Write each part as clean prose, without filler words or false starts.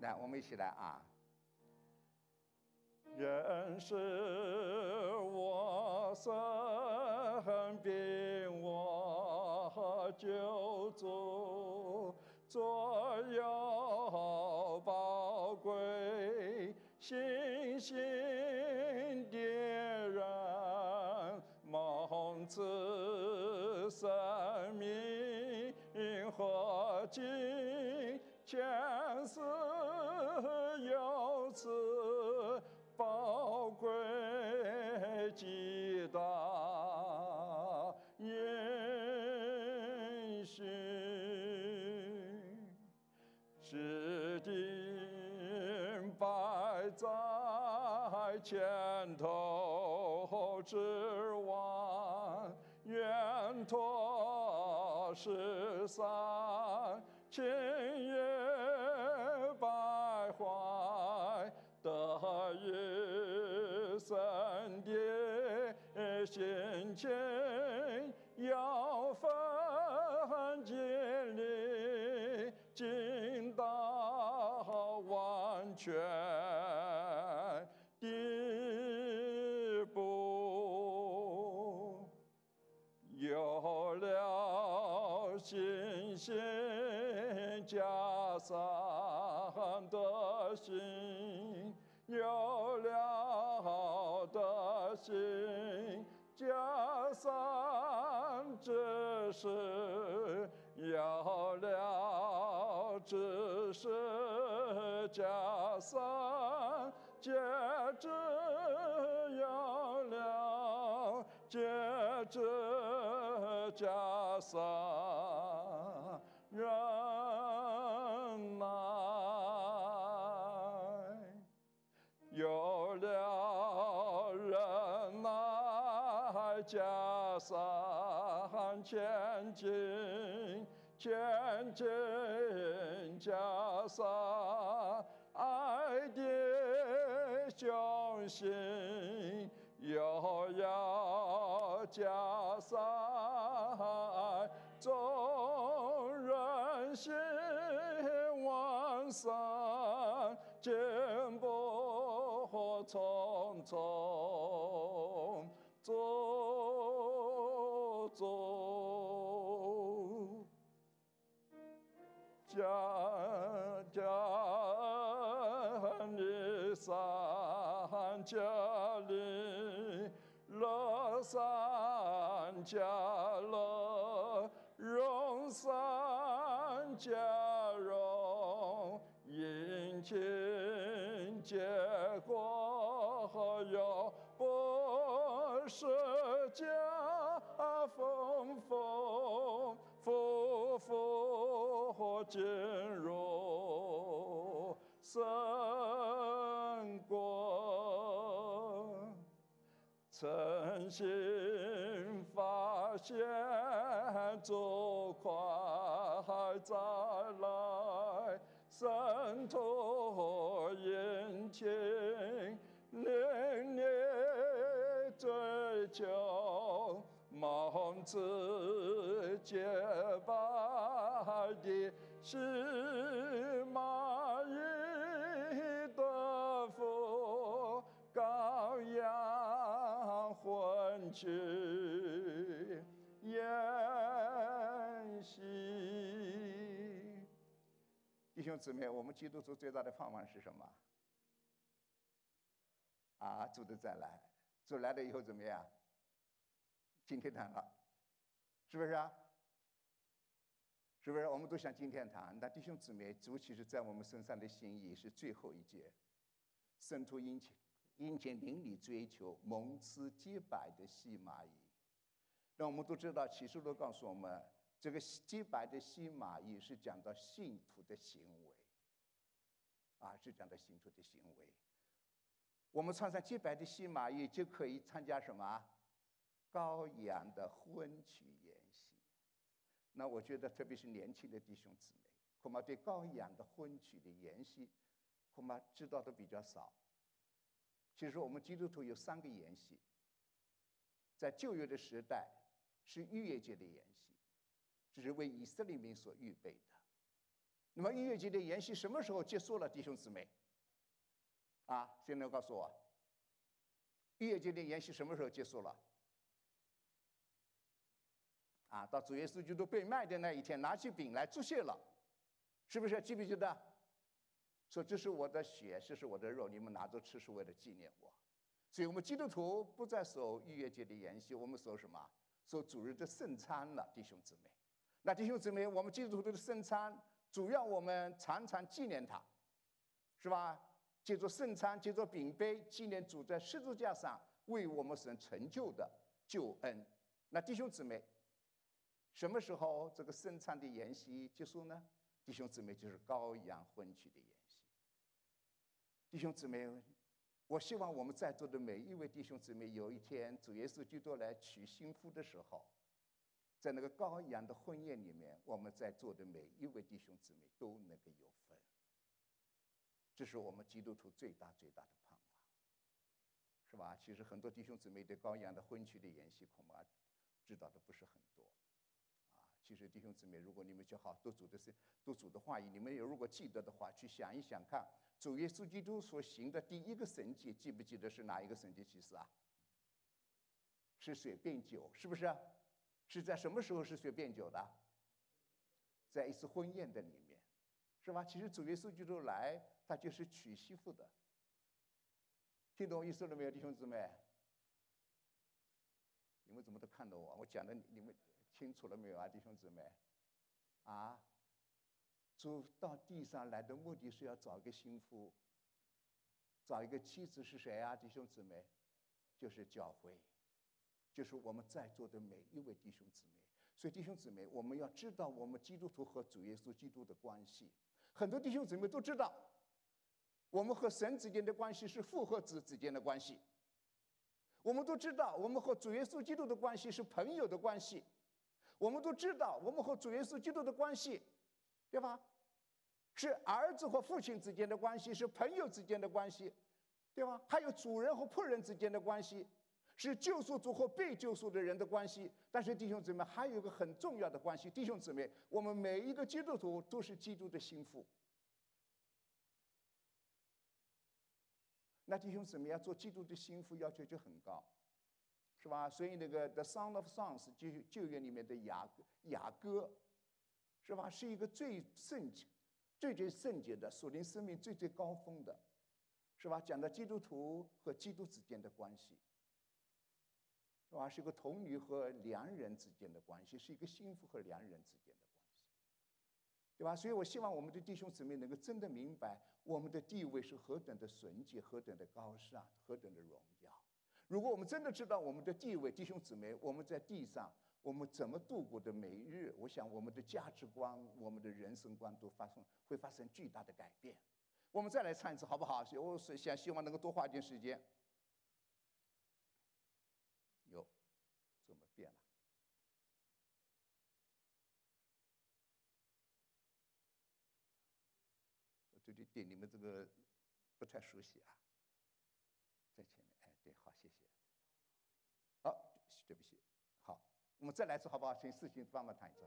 来，我们一起来啊！ 认识我生病，我救主，左右宝贵，信心点燃，蒙赐生命和金，前世有此宝贵极大应许，指定摆在前头之望，愿托十三千叶百怀，得与神的心情要分经历，尽到完全地步，有了信心加上的心，有了的心加上知识，有了知识加上节制，有了节制加上忍耐，有了忍耐加上前进，前进加上爱的雄心，又要加上爱众人心完善，进步匆匆走走，家里三家里，乐三家乐，荣三家荣，殷勤结果有不是家丰丰，富富进入神国，诚心发现主快再来，圣徒殷勤淋漓追求，蒙赐洁白的细麻衣的福，羔羊婚娶筵席。 弟兄姊妹，我们基督徒最大的盼望是什么？啊，主的再来，主来了以后怎么样？进天堂了，是不是啊？是不是？我们都想进天堂。那弟兄姊妹，主其实在我们身上的心意是最后一节，圣徒殷勤淋漓追求，蒙赐洁白的细麻衣。那我们都知道，启示录告诉我们，这个洁白的细麻衣是讲到信徒的行为，啊，是讲到信徒的行为。我们穿上洁白的细麻衣，就可以参加什么？羔羊的婚娶筵席。那我觉得，特别是年轻的弟兄姊妹，恐怕对羔羊的婚娶的筵席，恐怕知道的比较少。其实我们基督徒有3个筵席，在旧约的时代是逾越节的筵席，这是为以色列民所预备的。 那么逾越节的筵席什么时候结束了，弟兄姊妹？啊，谁能告诉我？逾越节的筵席什么时候结束了？啊，到主耶稣基督被卖的那一天，拿起饼来祝谢了，是不是？记不记得？说这是我的血，这是我的肉，你们拿着吃是为了纪念我。所以我们基督徒不再守逾越节的筵席，我们守什么？守主日的圣餐了，弟兄姊妹。那弟兄姊妹，我们基督徒的圣餐，主要我们常常纪念它，是吧？借着圣餐，借着饼杯，纪念主在十字架上为我们所成就的救恩。那弟兄姊妹，什么时候这个圣餐的筵席结束呢？弟兄姊妹，就是羔羊婚娶的筵席。弟兄姊妹，我希望我们在座的每一位弟兄姊妹，有一天主耶稣基督来娶新妇的时候，在那个羔羊的婚宴里面，我们在座的每一位弟兄姊妹都能够有份。这是我们基督徒最大最大的盼望，是吧？其实很多弟兄姊妹对羔羊的婚娶的筵席恐怕知道的不是很多。其实弟兄姊妹，如果你们就好读主的话语，你们如果记得的话，去想一想看，主耶稣基督所行的第一个神迹，记不记得是哪一个神迹奇事啊？是水变酒，是不是？是在什么时候是水变酒的？在一次婚宴的里面，是吧？其实主耶稣基督来，他就是娶媳妇的。听懂意思了没有，弟兄姊妹？你们怎么都看到我？我讲的你们清楚了没有啊，弟兄姊妹？啊，主到地上来的目的是要找一个新妇，找一个妻子是谁啊，弟兄姊妹？就是教会，就是我们在座的每一位弟兄姊妹。所以弟兄姊妹，我们要知道我们基督徒和主耶稣基督的关系。很多弟兄姊妹都知道，我们和神之间的关系是父和子之间的关系。我们都知道，我们和主耶稣基督的关系是朋友的关系。我们都知道，我们和主耶稣基督的关系，对吧？是儿子和父亲之间的关系，是朋友之间的关系，对吧？还有主人和仆人之间的关系，是救赎主和被救赎的人的关系。但是弟兄姊妹，还有一个很重要的关系，弟兄姊妹，我们每一个基督徒都是基督的心腹。那弟兄姊妹要做基督的心腹，要求就很高，是吧？所以那个《The Song of Songs》旧约里面的雅歌，是吧？是一个最圣洁的属灵生命最高峰的，是吧？讲的基督徒和基督之间的关系，是吧？是一个童女和良人之间的关系，是一个心腹和良人之间的关系，对吧？所以我希望我们的弟兄姊妹能够真的明白，我们的地位是何等的纯洁，何等的高尚，何等的荣耀。如果我们真的知道我们的地位，弟兄姊妹，我们在地上我们怎么度过的每一日，我想我们的价值观，我们的人生观都会发生巨大的改变。我们再来唱一次好不好？我希望能够多花一点时间。哟，怎么变了？对你们这个不太熟悉啊，在前面，哎，对，好，谢谢。好，对不起，好，我们再来一次好不好？请事情帮忙弹一次。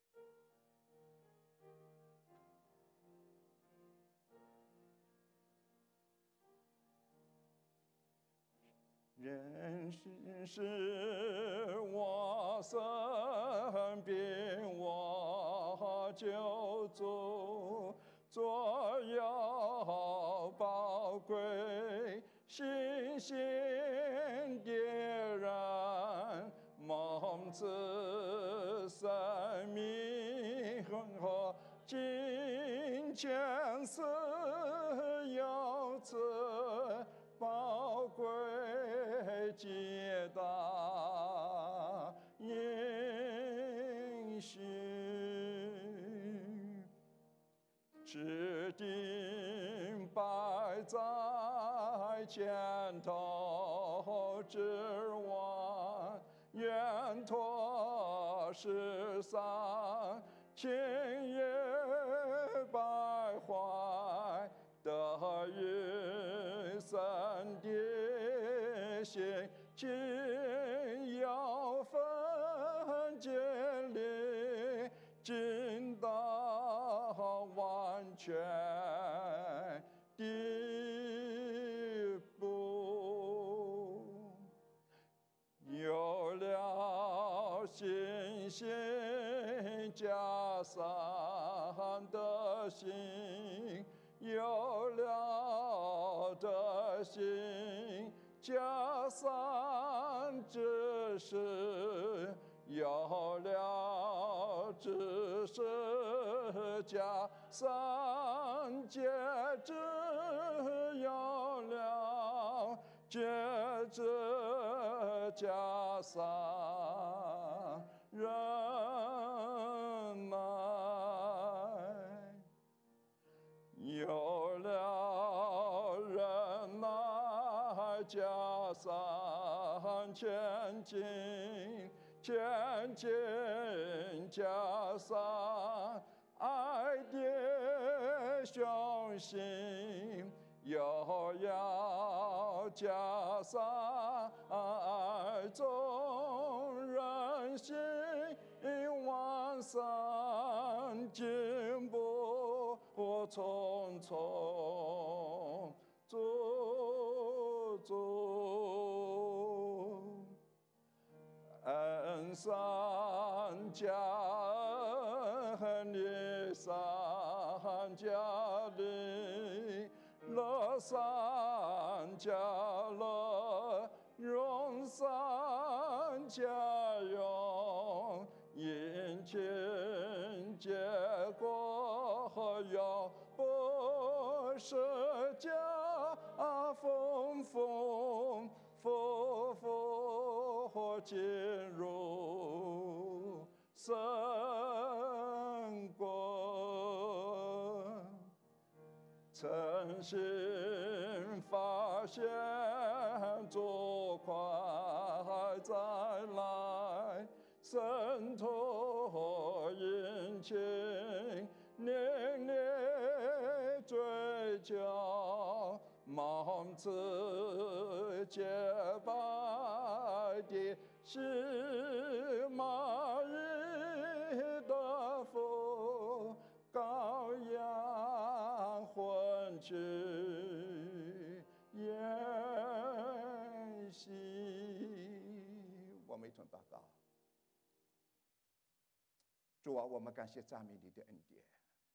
认识是我生病，我救主。作要宝贵，信心点燃，蒙赐生命和金钱是有此宝贵极大应许。指定摆在前头之望，愿托世上千叶百怀，得与神的心紧要分建立，尽到万心加上的心，有了的心加上知识，有了知识加上节制，有了节制加上忍耐，有了忍耐加上前进，前进加上爱的雄心，又要加上爱中人心，往上进步匆匆足足，恩上加恩，力上加力，乐上加乐，荣上加荣，殷勤结果要不是加丰丰富富进入神国，诚心发现主快再来，神托殷勤年年追求，蒙赐洁白的西马伊的父，羔羊婚娶筵席。 我们一同祷告。主啊，我们感谢赞美你的恩典。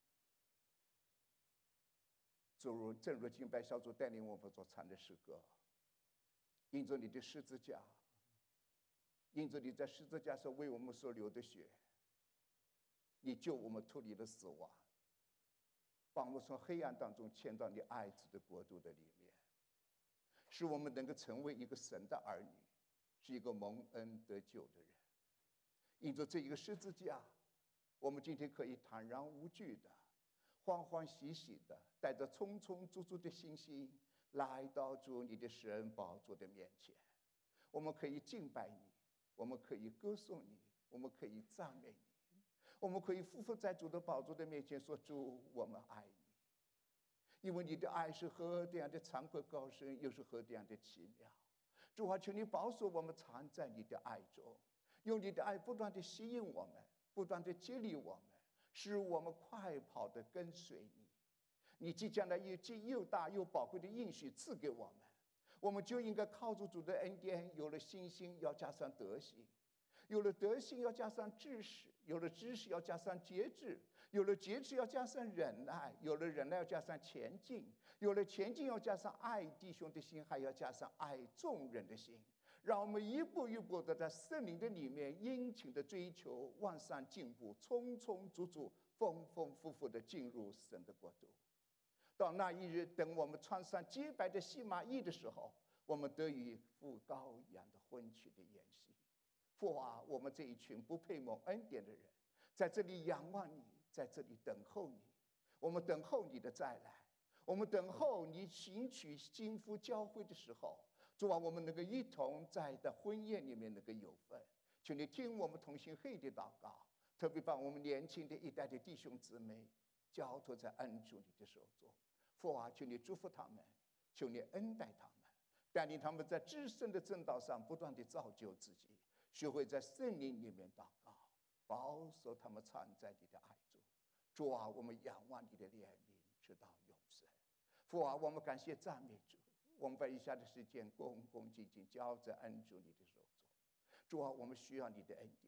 正如敬拜小组带领我们所唱的诗歌，因着你的十字架，因着你在十字架上为我们所流的血，你救我们脱离了死亡，把我们从黑暗当中迁到你爱子的国度的里面，使我们能够成为一个神的儿女，是一个蒙恩得救的人。因着这一个十字架，我们今天可以坦然无惧的、欢欢喜喜的，带着充充足足的信心来到主你的施恩宝座的面前。我们可以敬拜你，我们可以歌颂你，我们可以赞美你，我们可以匍匐在主的宝座的面前说：主，我们爱你，因为你的爱是何等样的长阔高深，又是何等样的奇妙。主啊，求你保守我们藏在你的爱中，用你的爱不断地吸引我们，不断地激励我们，使我们快跑地跟随你。你即将来又大又宝贵的应许赐给我们，我们就应该靠着主的恩典，有了信心要加上德行，有了德行要加上知识，有了知识要加上节制，有了节制要加上忍耐，有了忍耐要加上前进，有了前进要加上爱弟兄的心，还要加上爱众人的心。让我们一步一步的在圣灵的里面殷勤的追求，往上进步，充充足足、丰丰富富的进入神的国度。到那一日，等我们穿上洁白的细麻衣的时候，我们得以赴羔羊的婚娶的筵席。父啊，我们这一群不配蒙恩典的人，在这里仰望你，在这里等候你。我们等候你的再来，我们等候你行取金夫交会的时候，主啊，我们能够一同在的婚宴里面能够有份。求你听我们同心合意的祷告，特别把我们年轻的一代的弟兄姊妹交托在恩主你的手中。父啊，求你祝福他们，求你恩待他们，带领他们在至圣的正道上不断地造就自己，学会在圣灵里面祷告，保守他们藏在你的爱中。主啊，我们仰望你的怜悯直到永生。父啊，我们感谢赞美主，我们把以下的时间恭恭敬敬交在恩主你的手中。主啊，我们需要你的恩典，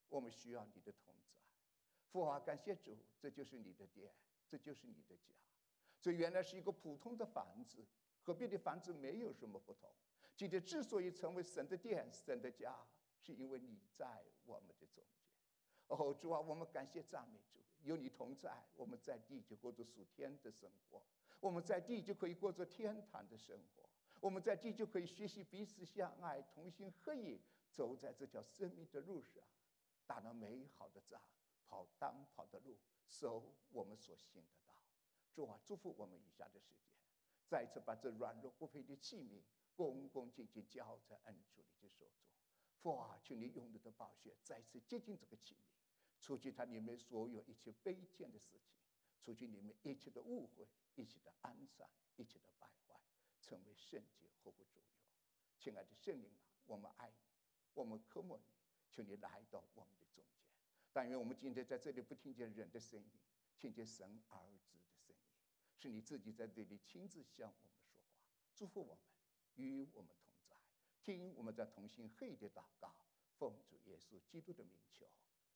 我们需要你的同在。父啊，感谢主，这就是你的殿，这就是你的家。这原来是一个普通的房子，和别的房子没有什么不同。今天之所以成为神的殿、神的家，是因为你在我们的中间。哦，主啊，我们感谢赞美主，有你同在，我们在地就过着属天的生活，我们在地就可以过着天堂的生活，我们在地就可以学习彼此相爱，同心合意，走在这条生命的路上，打那美好的仗，跑当跑的路，守我们所信的道。主啊，祝福我们余下的时间，再一次把这软弱不配的器皿恭恭敬敬交在恩主你的手中。父啊，请你用你的宝血再次接近这个器皿，除去它里面所有一切卑贱的事情，除去里面一切的误会，一切的安散，一切的败坏，成为圣洁，合乎主有。亲爱的圣灵啊，我们爱你，我们渴慕你，求你来到我们的中间。但愿我们今天在这里不听见人的声音，听见神儿子的声音，是你自己在这里亲自向我们说话，祝福我们，与我们同在。听我们在同心合意的祷告，奉主耶稣基督的名求。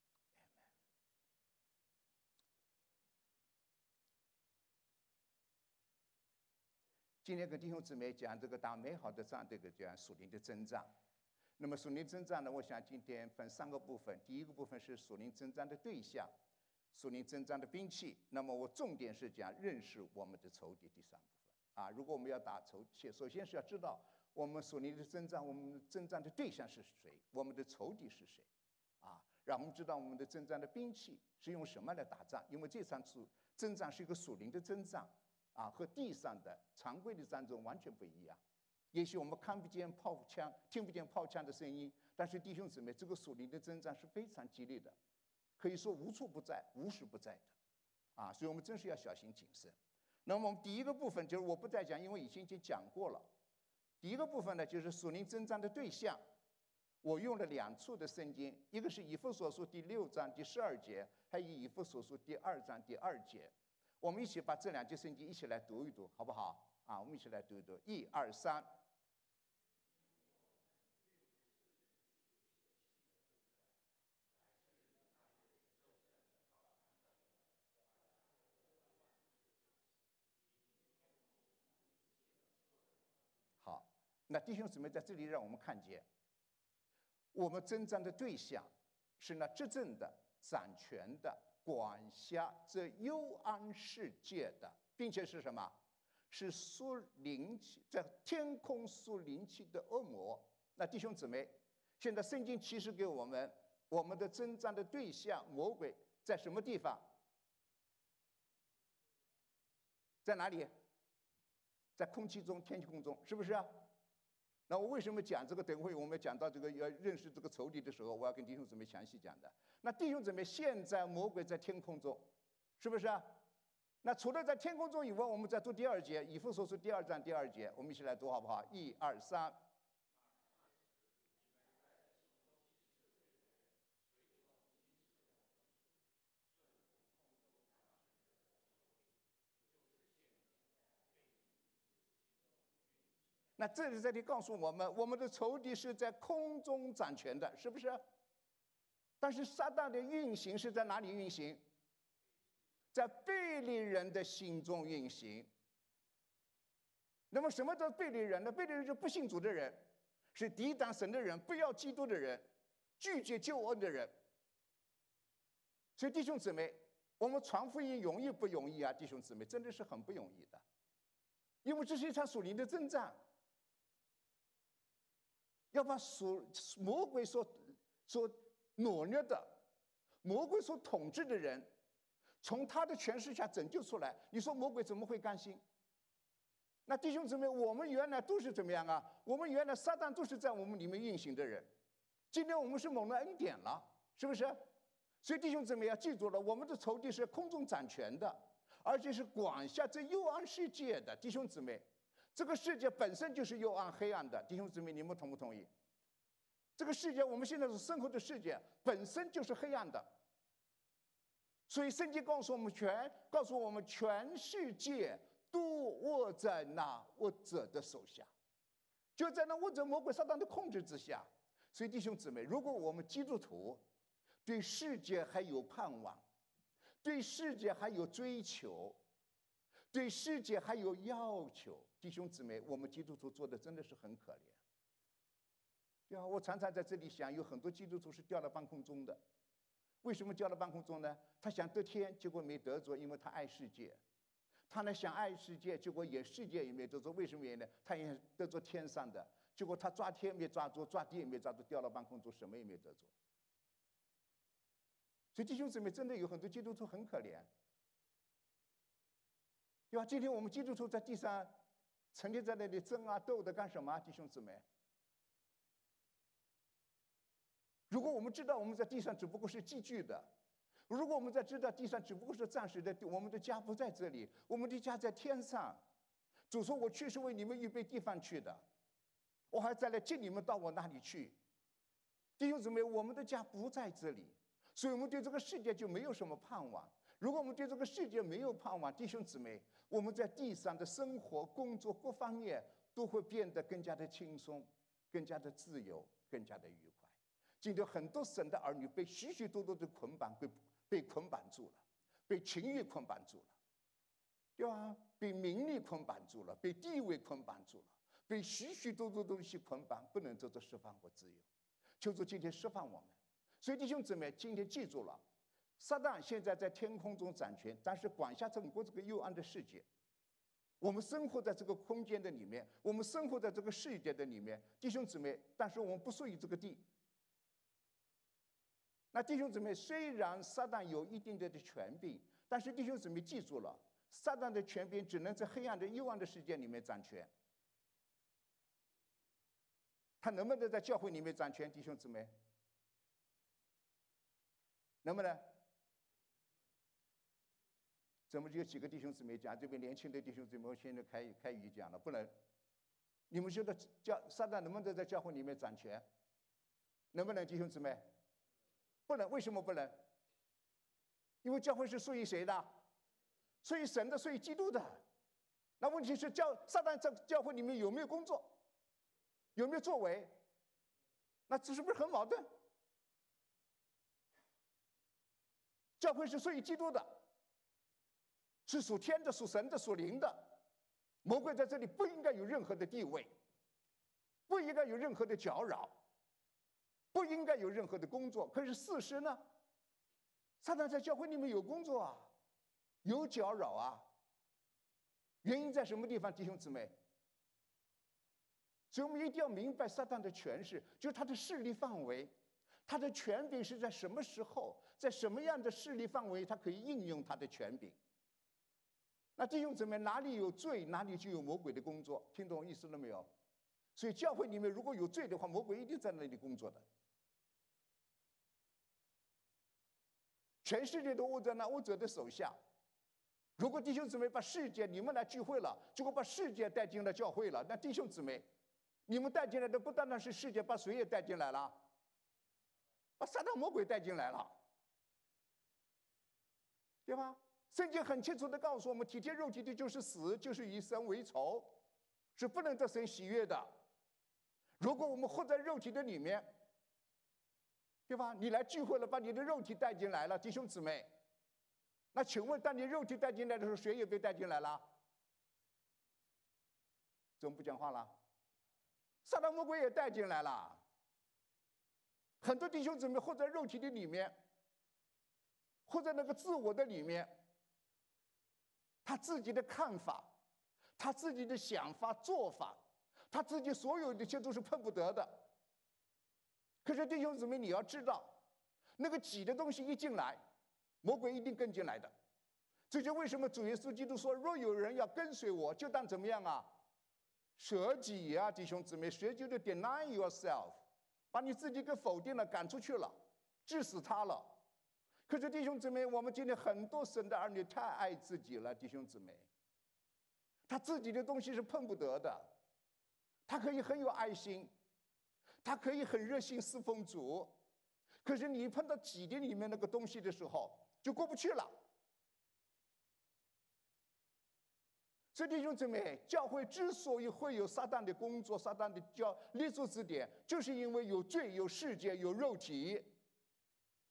今天跟弟兄姊妹讲这个打美好的仗，这个叫属灵的征战。那么属灵征战呢，我想今天分3个部分。第一个部分是属灵征战的对象，属灵征战的兵器。那么我重点是讲认识我们的仇敌。第3部分如果我们要打仇敌，首先是要知道我们属灵的征战，我们征战的对象是谁，我们的仇敌是谁让我们知道我们的征战的兵器是用什么来打仗。因为这场征战是一个属灵的征战和地上的常规的战争完全不一样。也许我们看不见炮枪，听不见炮枪的声音，但是弟兄姊妹，这个属灵的征战是非常激烈的，可以说无处不在，无时不在的所以我们真是要小心谨慎。那么我们第一个部分就是我不再讲，因为已经讲过了。第一个部分呢，就是属灵征战的对象。我用了2处的圣经，一个是以弗所书第6章第12节，还有以弗所书第2章第2节。我们一起把这2节圣经一起来读一读，好不好我们一起来读一读，1、2、3。好，那弟兄姊妹在这里让我们看见，我们征战的对象是那执政的、掌权的、管辖这幽暗世界的，并且是什么？是属灵气，在天空属灵气的恶魔。那弟兄姊妹，现在圣经启示给我们，我们的征战的对象魔鬼在什么地方？在哪里？在空气中、天空中，是不是那我为什么讲这个？等会我们讲到这个要认识这个仇敌的时候，我要跟弟兄姊妹详细讲的。那弟兄姊妹，现在魔鬼在天空中，是不是那除了在天空中以外，我们再读第2节，以弗所书第2章第2节，我们一起来读好不好？1、2、3。那这里告诉我们，我们的仇敌是在空中掌权的，是不是？但是撒旦的运行是在哪里运行？在悖逆人的心中运行。那么什么叫悖逆人呢？悖逆人就是不信主的人，是抵挡神的人，不要基督的人，拒绝救恩的人。所以弟兄姊妹，我们传福音容易不容易弟兄姊妹，真的是很不容易的，因为这是一场属灵的征战，要把魔鬼所懦弱的、魔鬼所统治的人，从他的权势下拯救出来。你说魔鬼怎么会甘心？那弟兄姊妹，我们原来都是怎么样我们原来撒旦都是在我们里面运行的人，今天我们是蒙了恩典了，是不是？所以弟兄姊妹要记住了，我们的仇敌是空中掌权的，而且是管辖这幽暗世界的。弟兄姊妹，这个世界本身就是幽暗黑暗的。弟兄姊妹，你们同不同意？这个世界，我们现在所生活的世界本身就是黑暗的。所以圣经告诉我们全世界都握在那恶者的手下，就在那恶者魔鬼撒旦的控制之下。所以弟兄姊妹，如果我们基督徒对世界还有盼望，对世界还有追求，对世界还有要求。弟兄姊妹，我们基督徒做的真的是很可怜。对啊，我常常在这里想，有很多基督徒是掉到半空中的。为什么掉到半空中呢？他想得天，结果没得着，因为他爱世界。他呢想爱世界，结果也世界也没得着。为什么原因呢？他也得着天上的，结果他抓天没抓住，抓地也没抓住，掉到半空中，什么也没得着。所以弟兄姊妹，真的有很多基督徒很可怜，对吧？今天我们基督徒在地上成天在那里争啊斗的干什么？弟兄姊妹，如果我们知道我们在地上只不过是寄居的，如果我们在知道地上只不过是暂时的，我们的家不在这里，我们的家在天上。主说：“我去是为你们预备地方去的，我还再来接你们到我那里去。”弟兄姊妹，我们的家不在这里，所以我们对这个世界就没有什么盼望。如果我们对这个世界没有盼望，弟兄姊妹，我们在地上的生活、工作各方面都会变得更加的轻松、更加的自由、更加的愉快。今天很多神的儿女被许许多多的捆绑，被捆绑住了，被情欲捆绑住了，对吧？被名利捆绑住了，被地位捆绑住了，被许许多多东西捆绑，不能得到释放和自由。求主今天释放我们。所以弟兄姊妹，今天记住了，撒旦现在在天空中掌权，但是管辖整个这个幽暗的世界。我们生活在这个空间的里面，我们生活在这个世界的里面，弟兄姊妹，但是我们不属于这个地。那弟兄姊妹，虽然撒旦有一定的权柄，但是弟兄姊妹记住了，撒旦的权柄只能在黑暗的幽暗的世界里面掌权。他能不能在教会里面掌权？弟兄姊妹，能不能？怎么有几个弟兄姊妹讲？这边年轻的弟兄姊妹现在开语讲了，不能。你们觉得撒旦能不能在教会里面掌权？能不能，弟兄姊妹？不能。为什么不能？因为教会是属于谁的？属于神的，属于基督的。那问题是撒旦在教会里面有没有工作？有没有作为？那这是不是很矛盾？教会是属于基督的，是属天的、属神的、属灵的。魔鬼在这里不应该有任何的地位，不应该有任何的搅扰，不应该有任何的工作。可是事实呢？撒旦在教会里面有工作啊，有搅扰啊。原因在什么地方，弟兄姊妹？所以我们一定要明白撒旦的权势，就是他的势力范围，他的权柄是在什么时候，在什么样的势力范围，他可以应用他的权柄。那弟兄姊妹，哪里有罪，哪里就有魔鬼的工作，听懂意思了没有？所以教会里面如果有罪的话，魔鬼一定在那里工作的。全世界都握在那握者的手下。如果弟兄姊妹把世界，你们来聚会了，结果把世界带进了教会了，那弟兄姊妹，你们带进来的不单单是世界，把谁也带进来了？把撒旦魔鬼带进来了，对吧？圣经很清楚地告诉我们，体贴肉体的就是死，就是与神为仇，是不能得神喜悦的。如果我们活在肉体的里面，对吧？你来聚会了，把你的肉体带进来了，弟兄姊妹，那请问，当你肉体带进来的时候，谁也被带进来了？怎么不讲话了？撒旦魔鬼也带进来了。很多弟兄姊妹活在肉体的里面，活在那个自我的里面，他自己的看法，他自己的想法、做法，他自己所有的一切都是碰不得的。可是弟兄姊妹，你要知道，那个己的东西一进来，魔鬼一定跟进来的。这就为什么主耶稣基督说：“若有人要跟随我，就当怎么样啊？舍己啊，弟兄姊妹，舍己就 deny yourself， 把你自己给否定了，赶出去了，治死他了。”可是弟兄姊妹，我们今天很多神的儿女太爱自己了，弟兄姊妹，他自己的东西是碰不得的。他可以很有爱心，他可以很热心侍奉主，可是你碰到己的里面那个东西的时候，就过不去了。所以弟兄姊妹，教会之所以会有撒旦的工作、撒旦的立足之点，就是因为有罪、有世界、有肉体。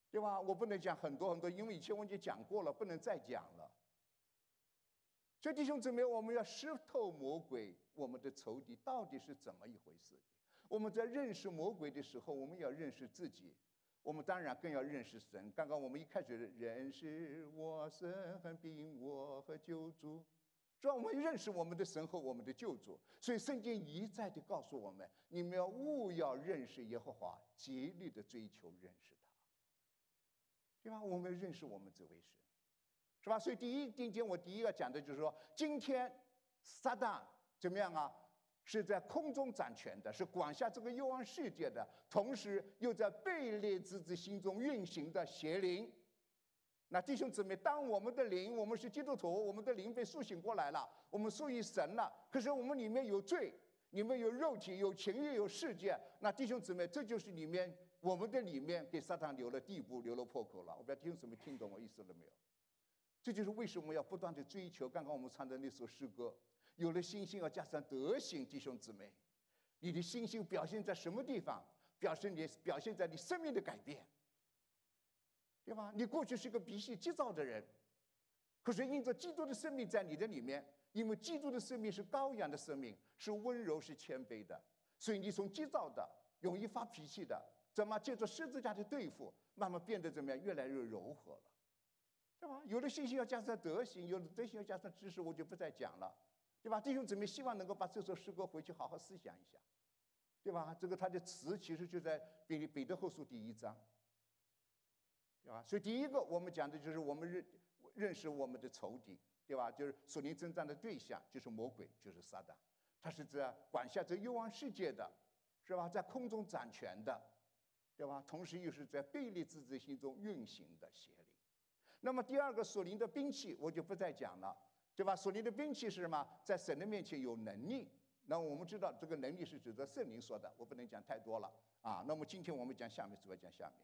对吧？我不能讲很多很多，因为以前我已经讲过了，不能再讲了。所以弟兄姊妹，我们要识透魔鬼，我们的仇敌到底是怎么一回事。我们在认识魔鬼的时候，我们要认识自己，我们当然更要认识神。刚刚我们一开始认识我神和并我和救主，主要我们认识我们的神和我们的救主。所以圣经一再的告诉我们，你们务要认识耶和华，竭力的追求认识他，对吧？我们认识我们这位神，是吧？所以今天我第一个讲的就是说，今天撒旦怎么样啊？是在空中掌权的，是管辖这个幽暗世界的，同时又在悖逆之子心中运行的邪灵。那弟兄姊妹，当我们的灵，我们是基督徒，我们的灵被苏醒过来了，我们属于神了。可是我们里面有罪，里面有肉体，有情欲，有世界。那弟兄姊妹，这就是里面我们的里面给撒旦留了地步，留了破口了。我不知道弟兄姊妹听懂我意思了没有？这就是为什么要不断的追求。刚刚我们唱的那首诗歌，有了信心要加上德行。弟兄姊妹，你的信心表现在什么地方？表现在你生命的改变，对吧？你过去是个脾气急躁的人，可是因着基督的生命在你的里面，因为基督的生命是羔羊的生命，是温柔是谦卑的，所以你从急躁的容易发脾气的，怎么借着十字架的对付，慢慢变得怎么样？越来越柔和了，对吧？有的信心要加上德行，有的德行要加上知识，我就不再讲了，对吧？弟兄姊妹，希望能够把这首诗歌回去好好思想一下，对吧？这个它的词其实就在彼得后书第1章，对吧？所以第一个我们讲的就是我们认识我们的仇敌，对吧？就是属灵征战的对象就是魔鬼，就是撒旦，他是在管辖这幽暗世界的，是吧？在空中掌权的，对吧？同时又是在悖逆之子心中运行的邪灵。那么第二个属灵的兵器我就不再讲了，对吧？属灵的兵器是什么？在神的面前有能力。那我们知道这个能力是指的圣灵说的，我不能讲太多了啊。那么今天我们讲下面，主要讲下面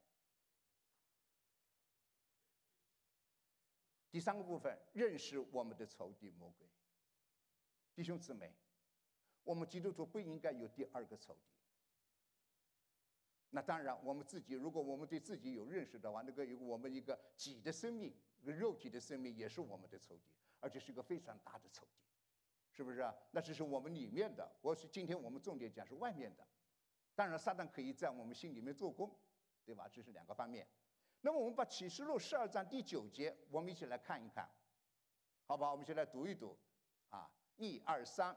第3个部分，认识我们的仇敌魔鬼。弟兄姊妹，我们基督徒不应该有第2个仇敌。那当然，我们自己如果我们对自己有认识的话，那个有我们一个己的生命，一个肉体的生命也是我们的仇敌，而且是一个非常大的仇敌，是不是啊？那只是我们里面的，今天我们重点讲是外面的。当然，撒旦可以在我们心里面做工，对吧？这是2个方面。那么我们把启示录12章第9节，我们一起来看一看，好吧？我们一起来读一读，啊，1、2、3。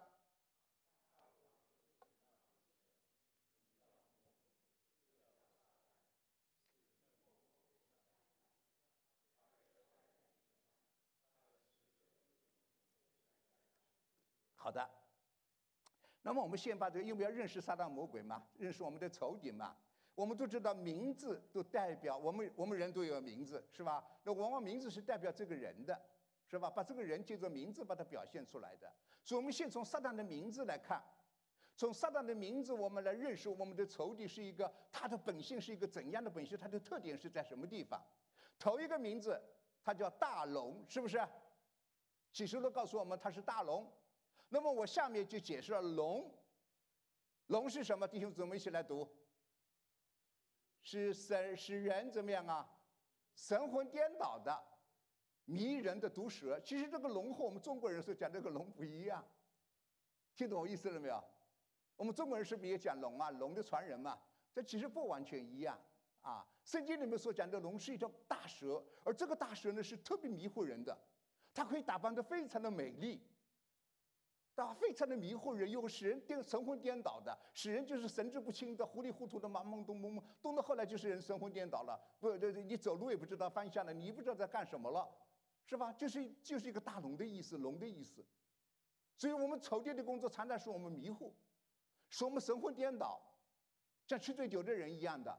好的，那么我们先把这个，因为要认识撒旦魔鬼嘛，认识我们的仇敌嘛。我们都知道名字都代表我们人都有名字，是吧？那往往名字是代表这个人的，是吧？把这个人借着名字把它表现出来的。所以我们先从撒旦的名字来看，从撒旦的名字我们来认识我们的仇敌是一个，他的本性是一个怎样的本性，他的特点是在什么地方。头一个名字他叫大龙，是不是？启示录告诉我们他是大龙。那么我下面就解释了龙，龙是什么？弟兄姊妹一起来读，是使人怎么样啊？神魂颠倒的、迷人的毒蛇。其实这个龙和我们中国人所讲这个龙不一样，听懂我意思了没有？我们中国人是不是也讲龙啊？龙的传人嘛，这其实不完全一样啊。圣经里面所讲的龙是一条大蛇，而这个大蛇呢是特别迷惑人的，它可以打扮得非常的美丽。非常的迷惑人，又使人神魂颠倒的，使人就是神志不清的、糊里糊涂的、懵懵懂懵，懂到后来就是人神魂颠倒了。不，你走路也不知道方向了，你不知道在干什么了，是吧？就是一个大龙的意思，龙的意思。所以我们仇敌的工作常常使我们迷糊，使我们神魂颠倒，像吃醉酒的人一样的，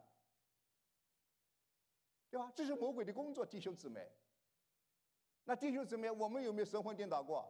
对吧？这是魔鬼的工作，弟兄姊妹。那弟兄姊妹，我们有没有神魂颠倒过？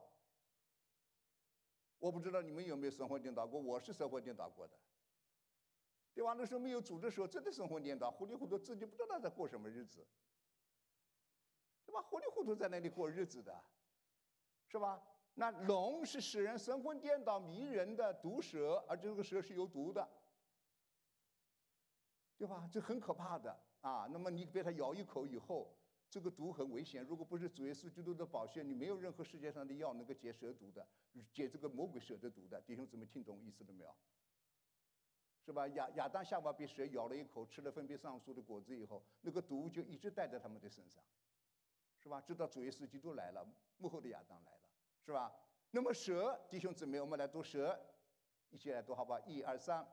我不知道你们有没有神魂颠倒过，我是神魂颠倒过的，对吧？那时候没有主的时候，真的神魂颠倒，糊里糊涂，自己不知道在过什么日子，对吧？糊里糊涂在那里过日子的，是吧？那龙是使人神魂颠倒、迷人的毒蛇，而这个蛇是有毒的。 对吧？这很可怕的啊。那么你被它咬一口以后，这个毒很危险。如果不是主耶稣基督的宝血，你没有任何世界上的药能够解蛇毒的，解这个魔鬼蛇的毒的。弟兄姊妹，听懂意思了没有？是吧？亚当夏娃被蛇咬了一口，吃了分别善恶树的果子以后，那个毒就一直带在他们的身上，是吧？直到主耶稣基督来了，幕后的亚当来了，是吧？那么蛇，弟兄姊妹，我们来读蛇，一起来读好不好？1、2、3，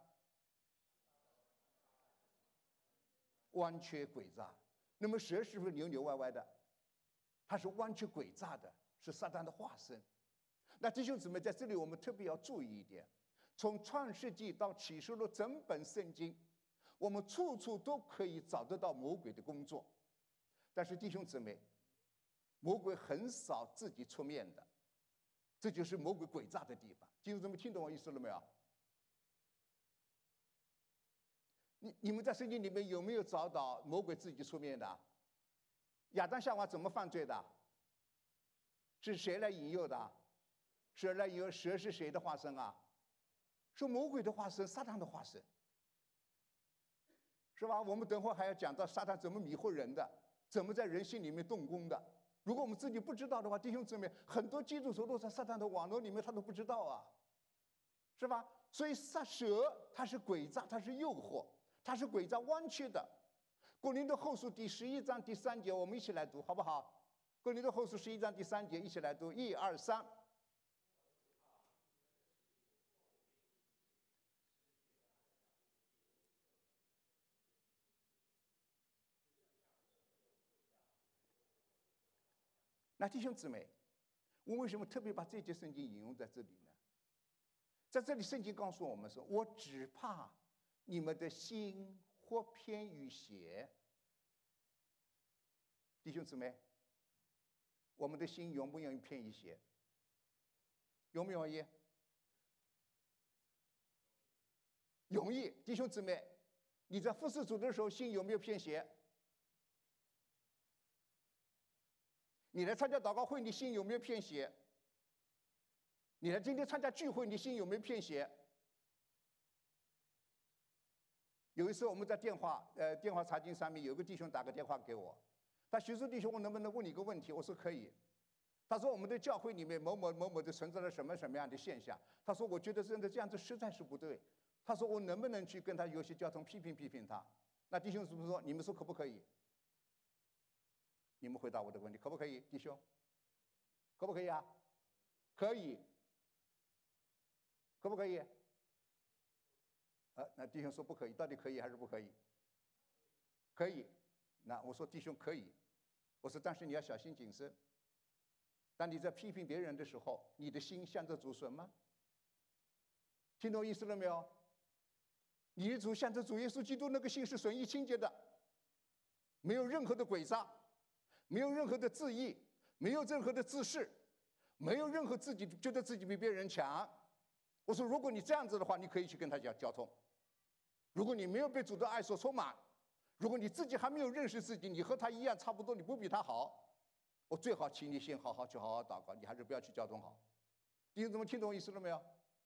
弯曲诡诈。那么蛇是不是扭扭歪歪的？它是弯曲诡诈的，是撒旦的化身。那弟兄姊妹，在这里我们特别要注意一点。从创世纪到启示录整本圣经，我们处处都可以找得到魔鬼的工作。但是弟兄姊妹，魔鬼很少自己出面的，这就是魔鬼诡诈的地方。弟兄姊妹，听懂我意思了没有？你们在圣经里面有没有找到魔鬼自己出面的？亚当夏娃怎么犯罪的？是谁来引诱的？蛇来引诱，蛇是谁的化身啊？是魔鬼的化身，撒旦的化身，是吧？我们等会儿还要讲到撒旦怎么迷惑人的，怎么在人心里面动工的。如果我们自己不知道的话，弟兄姊妹，很多基督徒都在撒旦的网络里面，他都不知道啊，是吧？所以蛇它是诡诈，它是诱惑，它是诡诈弯曲的。哥林多后书第11章第3节，我们一起来读好不好？哥林多后书11章第3节，一起来读，1、2、3。那弟兄姊妹，我为什么特别把这节圣经引用在这里呢？在这里，圣经告诉我们说：“我只怕你们的心或偏于邪。”弟兄姊妹，我们的心容不容易偏于邪？容不容易？容易。弟兄姊妹，你在服侍主的时候，心有没有偏邪？你来参加祷告会，你心有没有偏邪？你来今天参加聚会，你心有没有偏邪？有一次我们在电话查经上面，有个弟兄打个电话给我，他徐叔弟兄，我能不能问你一个问题？我说可以。他说我们的教会里面某某某某的存在了什么什么样的现象？他说我觉得真的这样子实在是不对。他说我能不能去跟他有些交通批评他？那弟兄是不是说你们说可不可以？你们回答我的问题，可不可以，弟兄？可不可以啊？可以。可不可以？那弟兄说不可以，到底可以还是不可以？可以。那我说弟兄可以，我说但是你要小心谨慎。当你在批评别人的时候，你的心向着主损吗？听懂意思了没有？你的主向着主耶稣基督那个心是纯一清洁的，没有任何的诡诈，没有任何的自义，没有任何的自恃，没有任何自己觉得自己比别人强。我说如果你这样子的话，你可以去跟他讲交通。如果你没有被主的爱所充满，如果你自己还没有认识自己，你和他一样差不多，你不比他好，我最好请你先好好祷告，你还是不要去交通好。弟兄姊妹，听懂我意思了没有？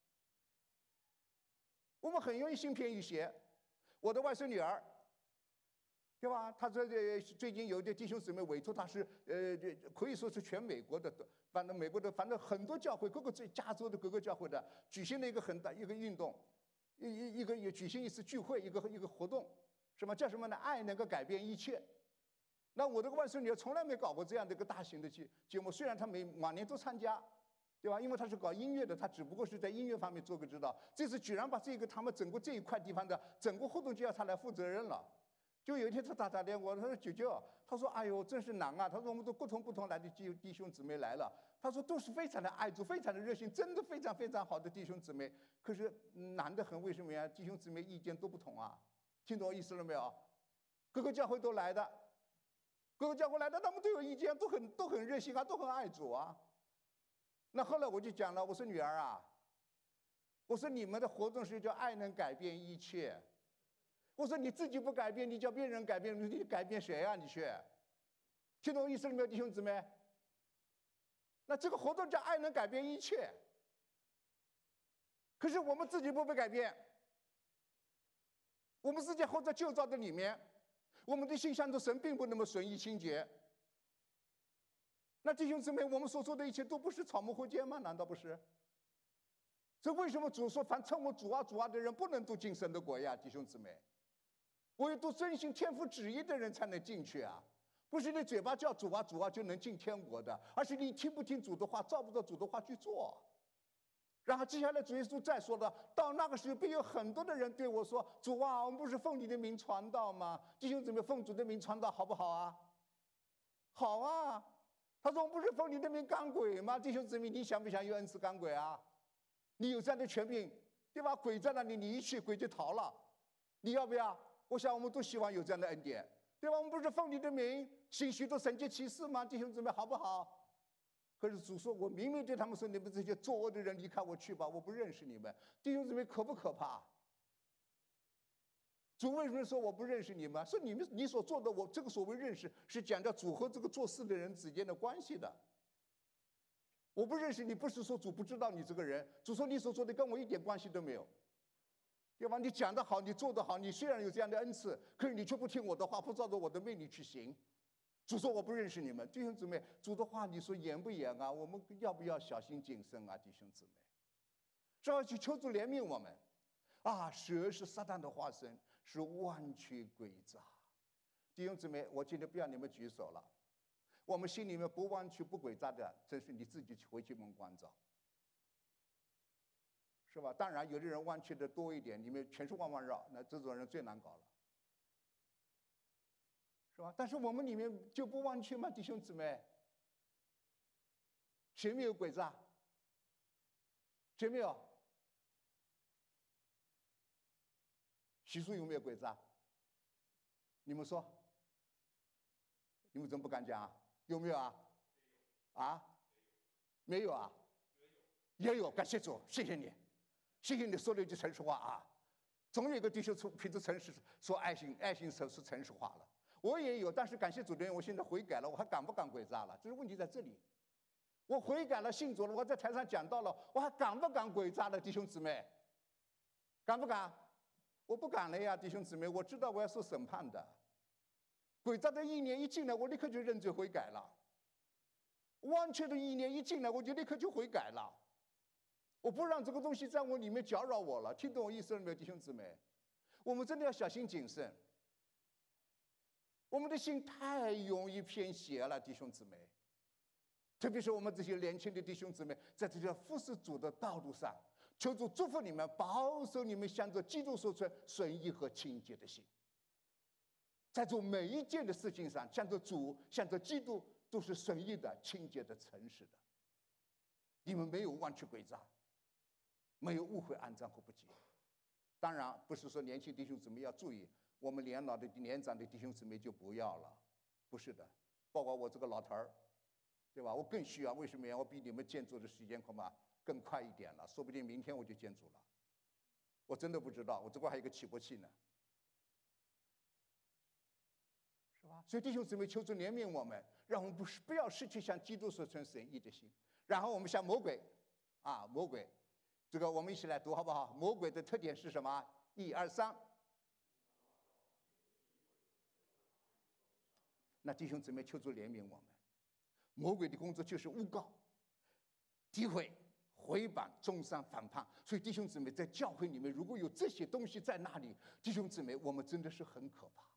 我们很容易心偏于邪。我的外甥女儿，对吧？她最近有的弟兄姊妹委托她是可以说是全美国的，反正美国的，反正很多教会，加州的各个教会的举行了一个很大一个运动，也举行一次聚会，一个活动，什么叫什么呢？爱能够改变一切。那我这个外甥女儿从来没搞过这样的一个大型的节目，虽然她往年都参加，对吧？因为她是搞音乐的，她只不过是在音乐方面做个指导。这次居然把他们整个这一块地方的整个活动就要她来负责任了。就有一天他打电话，他说舅舅，他说哎呦真是难啊，他说我们都不同来的弟兄姊妹来了，他说都是非常的爱主，非常的热心，真的非常非常好的弟兄姊妹，可是难得很，为什么呀？弟兄姊妹意见都不同啊，听懂我意思了没有？各个教会都来的，各个教会来的，他们都有意见，都很热心啊，都很爱主啊。那后来我就讲了，我说女儿啊，我说你们的活动是叫爱能改变一切。我说你自己不改变，你叫别人改变，你改变谁啊？你去，听懂我意思了没有，弟兄姊妹？那这个活动叫爱能改变一切，可是我们自己不被改变， 我们自己活在旧造的里面，我们的心向着神并不那么顺意清洁。那弟兄姊妹，我们所做的一切都不是草木灰烬吗？难道不是？所以为什么主说凡称我主啊主啊的人不能度进神的国呀？弟兄姊妹，唯独遵行天父旨意的人才能进去啊！不是你嘴巴叫主啊主啊就能进天国的，而是你听不听主的话，照不照主的话去做。然后接下来主耶稣再说了，到那个时候必有很多的人对我说：“主啊，我们不是奉你的名传道吗？”弟兄姊妹，奉主的名传道好不好啊？好啊！他说：“我们不是奉你的名赶鬼吗？”弟兄姊妹，你想不想有恩赐赶鬼啊？你有这样的权柄，对吧？鬼在那里，你一去鬼就逃了，你要不要？我想我们都希望有这样的恩典，对吧？我们不是奉你的名行许多神迹奇事吗？弟兄姊妹，好不好？可是主说：“我明明对他们说，你们这些作恶的人，离开我去吧，我不认识你们。”弟兄姊妹，可不可怕？主为什么说我不认识你们？是你所做的，我这个所谓认识，是讲到主和这个做事的人之间的关系的。我不认识你，不是说主不知道你这个人，主说你所做的跟我一点关系都没有，对吧？你讲得好，你做得好，你虽然有这样的恩赐，可是你却不听我的话，不照着我的命令去行。主说我不认识你们，弟兄姊妹，主的话你说严不严啊？我们要不要小心谨慎啊？弟兄姊妹，是要去求主怜悯我们啊！蛇是撒旦的化身，是弯曲诡诈。弟兄姊妹，我今天不要你们举手了，我们心里面不弯曲不诡诈的，真是你自己回去门关照，是吧？当然，有的人弯曲的多一点，你们全是弯弯绕，那这种人最难搞了。是吧？但是我们里面就不弯曲吗？弟兄姊妹，谁没有诡诈？谁没有？习俗有没有诡诈？你们说？你们怎么不敢讲啊？有没有啊？啊？没有啊？也有，感谢主，谢谢你，谢谢你说了一句诚实话啊！总有一个弟兄凭着诚实说爱心是诚实话了。我也有，但是感谢主的人，我现在悔改了，我还敢不敢诡诈了？就是问题在这里。我悔改了，信主了，我在台上讲到了，我还敢不敢诡诈了？弟兄姊妹，敢不敢？我不敢了呀，弟兄姊妹，我知道我要受审判的。诡诈的意念一进来，我立刻就认罪悔改了；弯曲的意念一进来，我就立刻就悔改了。我不让这个东西在我里面搅扰我了，听懂我意思了没有，弟兄姊妹？我们真的要小心谨慎。我们的心太容易偏邪了，弟兄姊妹。特别是我们这些年轻的弟兄姊妹，在这条服侍主的道路上，求主祝福你们，保守你们向着基督所存顺意和清洁的心。在做每一件的事情上，向着主，向着基督，都是顺意的、清洁的、诚实的。你们没有弯曲诡诈，没有误会肮脏和不洁。当然，不是说年轻弟兄姊妹要注意。我们年长的弟兄姊妹就不要了，不是的，包括我这个老头儿，对吧？我更需要，为什么呀？我比你们建筑的时间恐怕更快一点了，说不定明天我就建筑了。我真的不知道，我这块还有一个起搏器呢，是吧？所以弟兄姊妹，求主怜悯我们，让我们不要失去向基督所存神意的心。然后我们向魔鬼，魔鬼，这个我们一起来读好不好？魔鬼的特点是什么？1、2、3。那弟兄姊妹，求主怜悯我们。魔鬼的工作就是诬告、诋毁、毁谤、中伤、反叛。所以弟兄姊妹，在教会里面，如果有这些东西在那里，弟兄姊妹，我们真的是很可怕。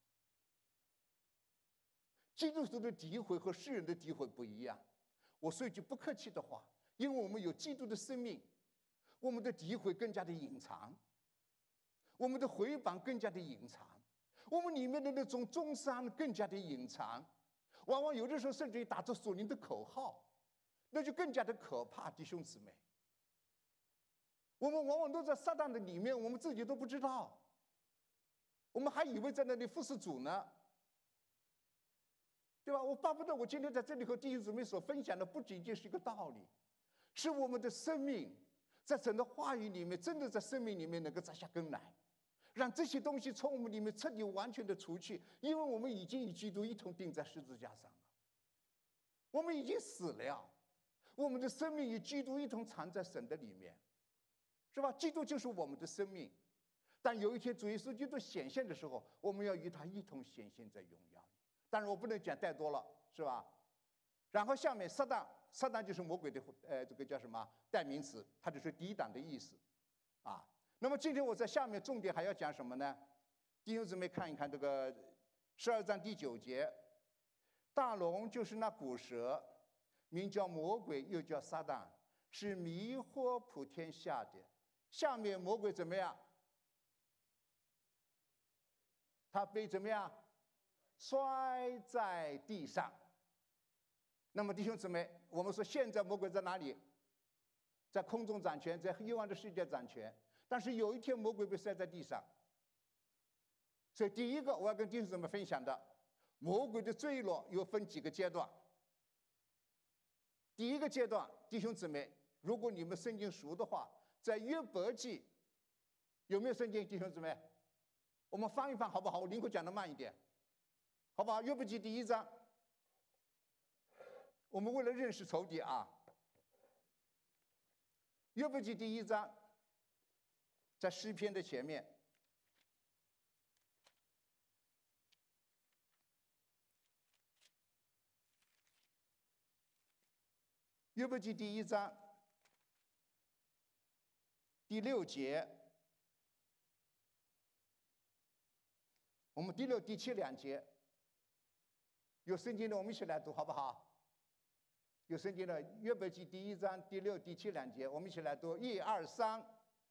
基督徒的诋毁和世人的诋毁不一样。我说一句不客气的话，因为我们有基督的生命，我们的诋毁更加的隐藏，我们的毁谤更加的隐藏。我们里面的那种中伤更加的隐藏，往往有的时候甚至于打着属灵的口号，那就更加的可怕。弟兄姊妹，我们往往都在撒旦的里面，我们自己都不知道，我们还以为在那里服侍主呢，对吧？我巴不得我今天在这里和弟兄姊妹所分享的不仅仅是一个道理，是我们的生命在神的话语里面，真的在生命里面能够扎下根来。让这些东西从我们里面彻底完全的除去，因为我们已经与基督一同钉在十字架上了，我们已经死了，我们的生命与基督一同藏在神的里面，是吧？基督就是我们的生命， 但有一天主耶稣基督显现的时候，我们要与他一同显现在荣耀里。但是我不能讲太多了，是吧？然后下面撒旦，撒旦就是魔鬼的这个叫什么代名词，它就是抵挡的意思啊。那么今天我在下面重点还要讲什么呢？弟兄姊妹看一看这个12章第9节，大龙就是那古蛇，名叫魔鬼，又叫撒旦，是迷惑普天下的。下面魔鬼怎么样？他被怎么样？摔在地上。那么弟兄姊妹，我们说现在魔鬼在哪里？在空中掌权，在幽暗的世界掌权。但是有一天魔鬼被摔在地上。所以第一个我要跟弟兄姊妹分享的，魔鬼的坠落又分几个阶段。第一个阶段，弟兄姊妹，如果你们圣经熟的话，在约伯记有没有圣经？弟兄姊妹，我们翻一翻好不好？我灵口讲得慢一点，好不好？约伯记第1章，我们为了认识仇敌啊，约伯记第1章，在诗篇的前面。约伯记第1章第6节，我们第6、第7两节有圣经的，我们一起来读好不好？有圣经的约伯记第1章第6、第7两节，我们一起来读，1、2、3。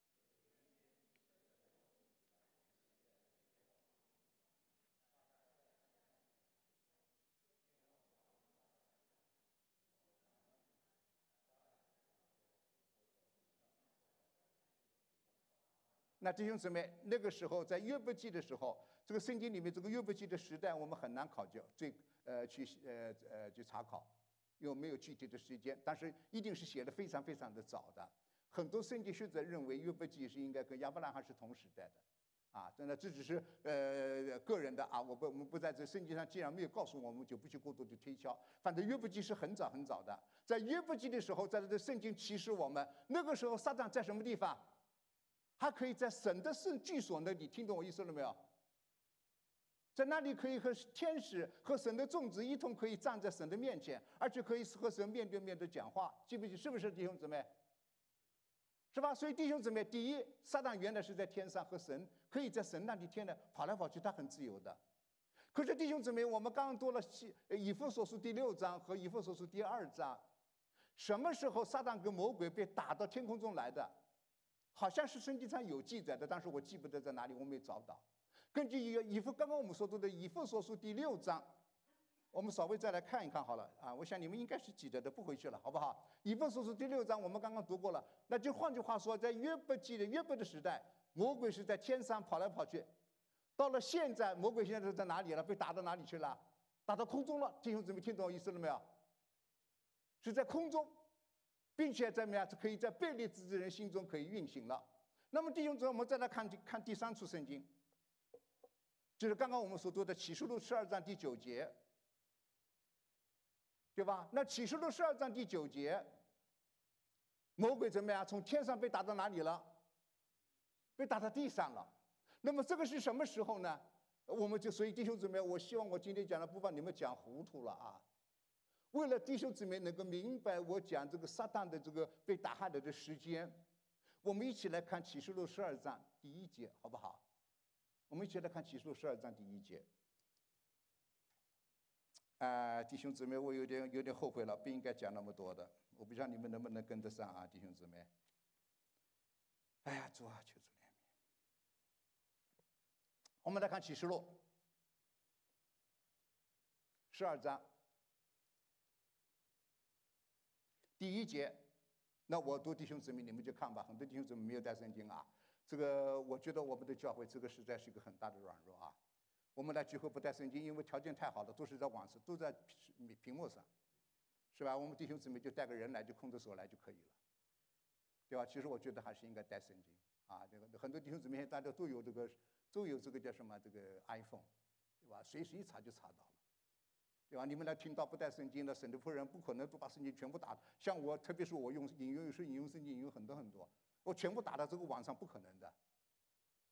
那弟兄姊妹，那个时候在约伯记的时候，这个圣经里面这个约伯记的时代，我们很难考究，去查考，因为没有具体的时间，但是一定是写的非常非常的早的。很多圣经学者认为约伯记是应该跟亚伯拉罕是同时代的，啊，真的这只是个人的啊，我们不在这圣经上，既然没有告诉我们，就不去过多的推敲。反正约伯记是很早很早的，在约伯记的时候，在这个圣经启示我们，那个时候撒旦在什么地方？他可以在神的圣居所那里，听懂我意思了没有？在那里可以和天使和神的众子一同可以站在神的面前，而且可以和神面对面的讲话，记不记？是不是弟兄姊妹？是吧？所以弟兄姊妹，第一，撒旦原来是在天上和神可以在神那里天的跑来跑去，他很自由的。可是弟兄姊妹，我们刚刚读了以弗所书第6章和以弗所书第2章，什么时候撒旦跟魔鬼被打到天空中来的？好像是圣经上有记载的，但是我记不得在哪里，我没找到。根据刚刚我们所读的以弗所书第6章，我们稍微再来看一看好了啊，我想你们应该是记得的，不回去了，好不好？以弗所书第6章我们刚刚读过了，那就换句话说，在约伯的时代，魔鬼是在天上跑来跑去，到了现在，魔鬼现在是在哪里了？被打到哪里去了？打到空中了。弟兄姊妹听懂我意思了没有？是在空中。并且怎么样？可以在悖逆之人心中可以运行了。那么弟兄姊妹，我们再来看第3处圣经，就是刚刚我们所读的启示录12章第9节，对吧？那启示录12章第9节，魔鬼怎么样？从天上被打到哪里了？被打到地上了。那么这个是什么时候呢？所以弟兄姊妹，我希望我今天讲的不把你们讲糊涂了啊。为了弟兄姊妹能够明白我讲这个撒旦的这个被打下来的时间，我们一起来看启示录12章第1节，好不好？我们一起来看启示录12章第1节。弟兄姊妹，我有点后悔了，不应该讲那么多的。我不知道你们能不能跟得上啊，弟兄姊妹。哎呀，主啊，求主怜悯。我们来看启示录12章。第1节，那我读弟兄姊妹，你们就看吧。很多弟兄姊妹没有带圣经啊，这个我觉得我们的教会这个实在是一个很大的软弱啊。我们来聚会不带圣经，因为条件太好了，都是在网上，都在屏幕上，是吧？我们弟兄姊妹就带个人来，就空着手来就可以了，对吧？其实我觉得还是应该带圣经啊。这个很多弟兄姊妹大家都有这个叫什么这个 iPhone， 对吧？随时一查就查到了。对吧？你们来听到不带圣经的，神的仆人不可能都把圣经全部打。像我，特别是我有时引用圣经引用很多，我全部打到这个网上不可能的，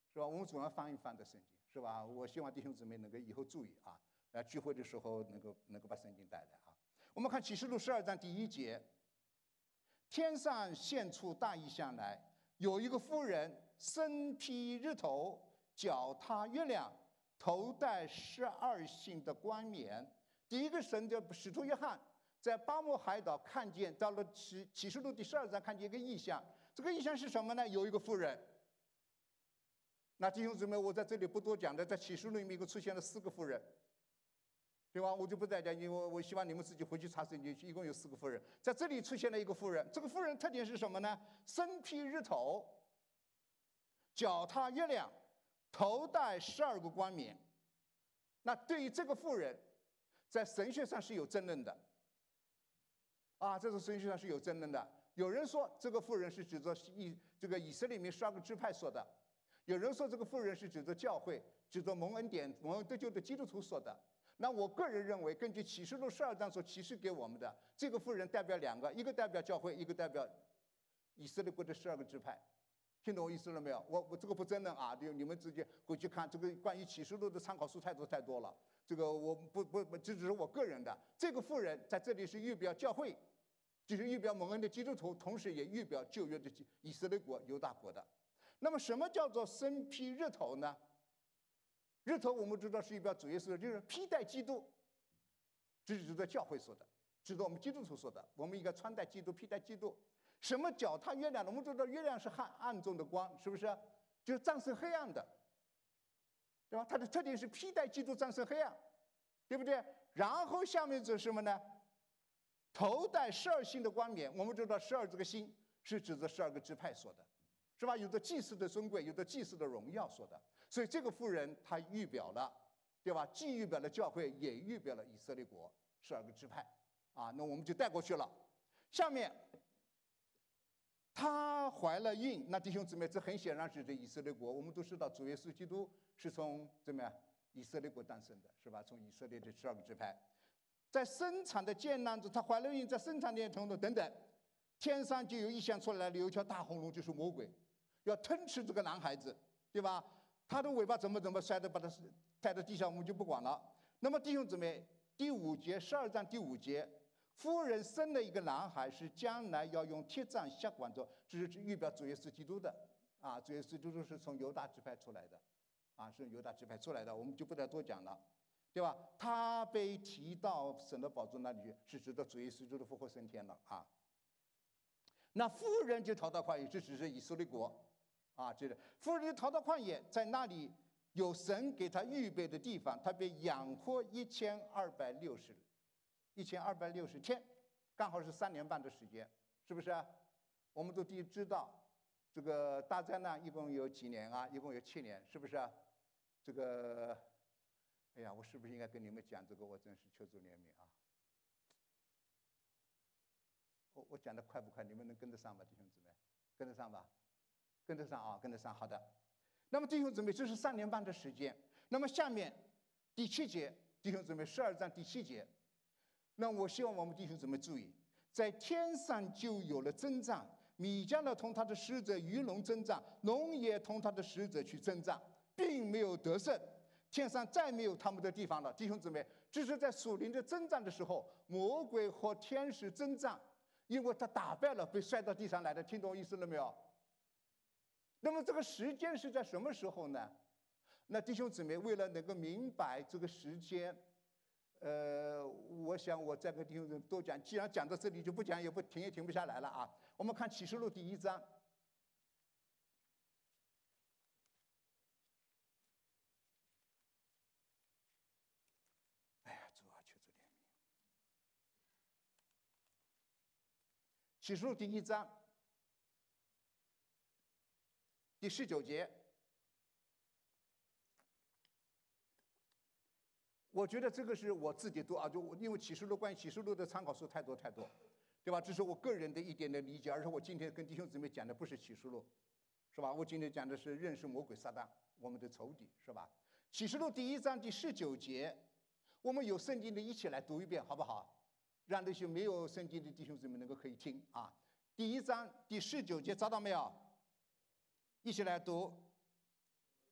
是吧？我们总要翻一翻的圣经，是吧？我希望弟兄姊妹能够以后注意啊，聚会的时候能够把圣经带来啊。我们看启示录12章第1节，天上现出大异象来，有一个妇人身披日头，脚踏月亮，头戴12星的冠冕。第一个神的使徒约翰在巴莫海岛看见，到了启示录第12章看见一个异象，这个异象是什么呢？有一个妇人。那弟兄姊妹，我在这里不多讲的，在启示录里面一共出现了4个妇人，对吧？我就不再讲，因为我希望你们自己回去查圣经，一共有4个妇人。在这里出现了一个妇人，这个妇人特点是什么呢？身披日头，脚踏月亮，头戴12个冠冕。那对于这个妇人，在神学上是有争论的，啊，这个神学上是有争论的。有人说这个妇人是指着这个以色列里面12个支派说的。有人说这个妇人是指着教会，指着蒙恩典、蒙恩得救的基督徒说的。那我个人认为，根据启示录12章所启示给我们的，这个妇人代表2个，一个代表教会，一个代表以色列国的12个支派。听懂我意思了没有？我这个不争论啊，你们自己回去看。这个关于启示录的参考书太多了，这个我不，这只是我个人的。这个妇人在这里是预表教会，就是预表蒙恩的基督徒，同时也预表旧约的以色列国、犹大国的。那么什么叫做身披日头呢？日头我们知道是预表主耶稣，就是披戴基督，这是指着教会说的，指着我们基督徒说的。我们应该穿戴基督，披戴基督。什么脚踏月亮呢？我们知道月亮是暗中的光，是不是？就是战胜黑暗的，对吧？它的特点是披戴基督，战胜黑暗，对不对？然后下面是什么呢？头戴12星的冠冕。我们知道12这个星是指着12个支派说的。是吧？有的祭司的尊贵，有的祭司的荣耀说的。所以这个妇人她预表了，对吧？既预表了教会，也预表了以色列国12个支派啊。那我们就带过去了。下面，她怀了孕，那弟兄姊妹，这很显然是这以色列国。我们都知道，主耶稣基督是从怎么样以色列国诞生的，是吧？从以色列的12个支派，在生产的艰难中，她怀了孕，在生产的程度等等，天上就有异象出来了，有一条大红龙，就是魔鬼。要吞吃这个男孩子，对吧？他的尾巴怎么摔的，把他带到地上，我们就不管了。那么弟兄姊妹，第5节12章第5节，妇人生了一个男孩，是将来要用铁杖辖管着，这是预表主耶稣基督的啊。主耶稣基督是从犹大支派出来的啊，是犹大支派出来的，我们就不再多讲了，对吧？他被提到神的宝座那里去，是指的主耶稣基督的复活升天了啊。那妇人就逃到旷野，这只是以色列国。啊，这个妇人逃到旷野，在那里有神给他预备的地方，他被养活1260天，刚好是3年半的时间，是不是啊？我们都知道，这个大灾难一共有几年啊？一共有7年，是不是啊？这个，哎呀，我是不是应该跟你们讲这个？我真是求主怜悯啊！我讲的快不快？你们能跟得上吧，弟兄姊妹？跟得上吧？跟得上啊，跟得上。好的，那么弟兄姊妹，这是3年半的时间。那么下面第7节，弟兄姊妹，12章第7节。那我希望我们弟兄姊妹注意，在天上就有了征战，米迦勒同他的使者鱼龙征战，龙也同他的使者去征战，并没有得胜。天上再没有他们的地方了。弟兄姊妹，这是在属灵的征战的时候，魔鬼和天使征战，因为他打败了，被摔到地上来的。听懂意思了没有？那么这个时间是在什么时候呢？那弟兄姊妹，为了能够明白这个时间，我想我再跟弟兄姊妹多讲。既然讲到这里，就不讲也停不下来了啊。我们看启示录第1章。哎呀，主啊，求主怜悯。启示录第1章。第19节，我觉得这个是我自己读啊，因为启示录关于启示录的参考书太多，对吧？这是我个人的一点的理解，而且我今天跟弟兄姊妹讲的不是启示录，是吧？我今天讲的是认识魔鬼撒旦，我们的仇敌，是吧？启示录第1章第19节，我们有圣经的一起来读一遍，好不好？让那些没有圣经的弟兄姊妹能够可以听啊。第1章第19节，找到没有？一起来读。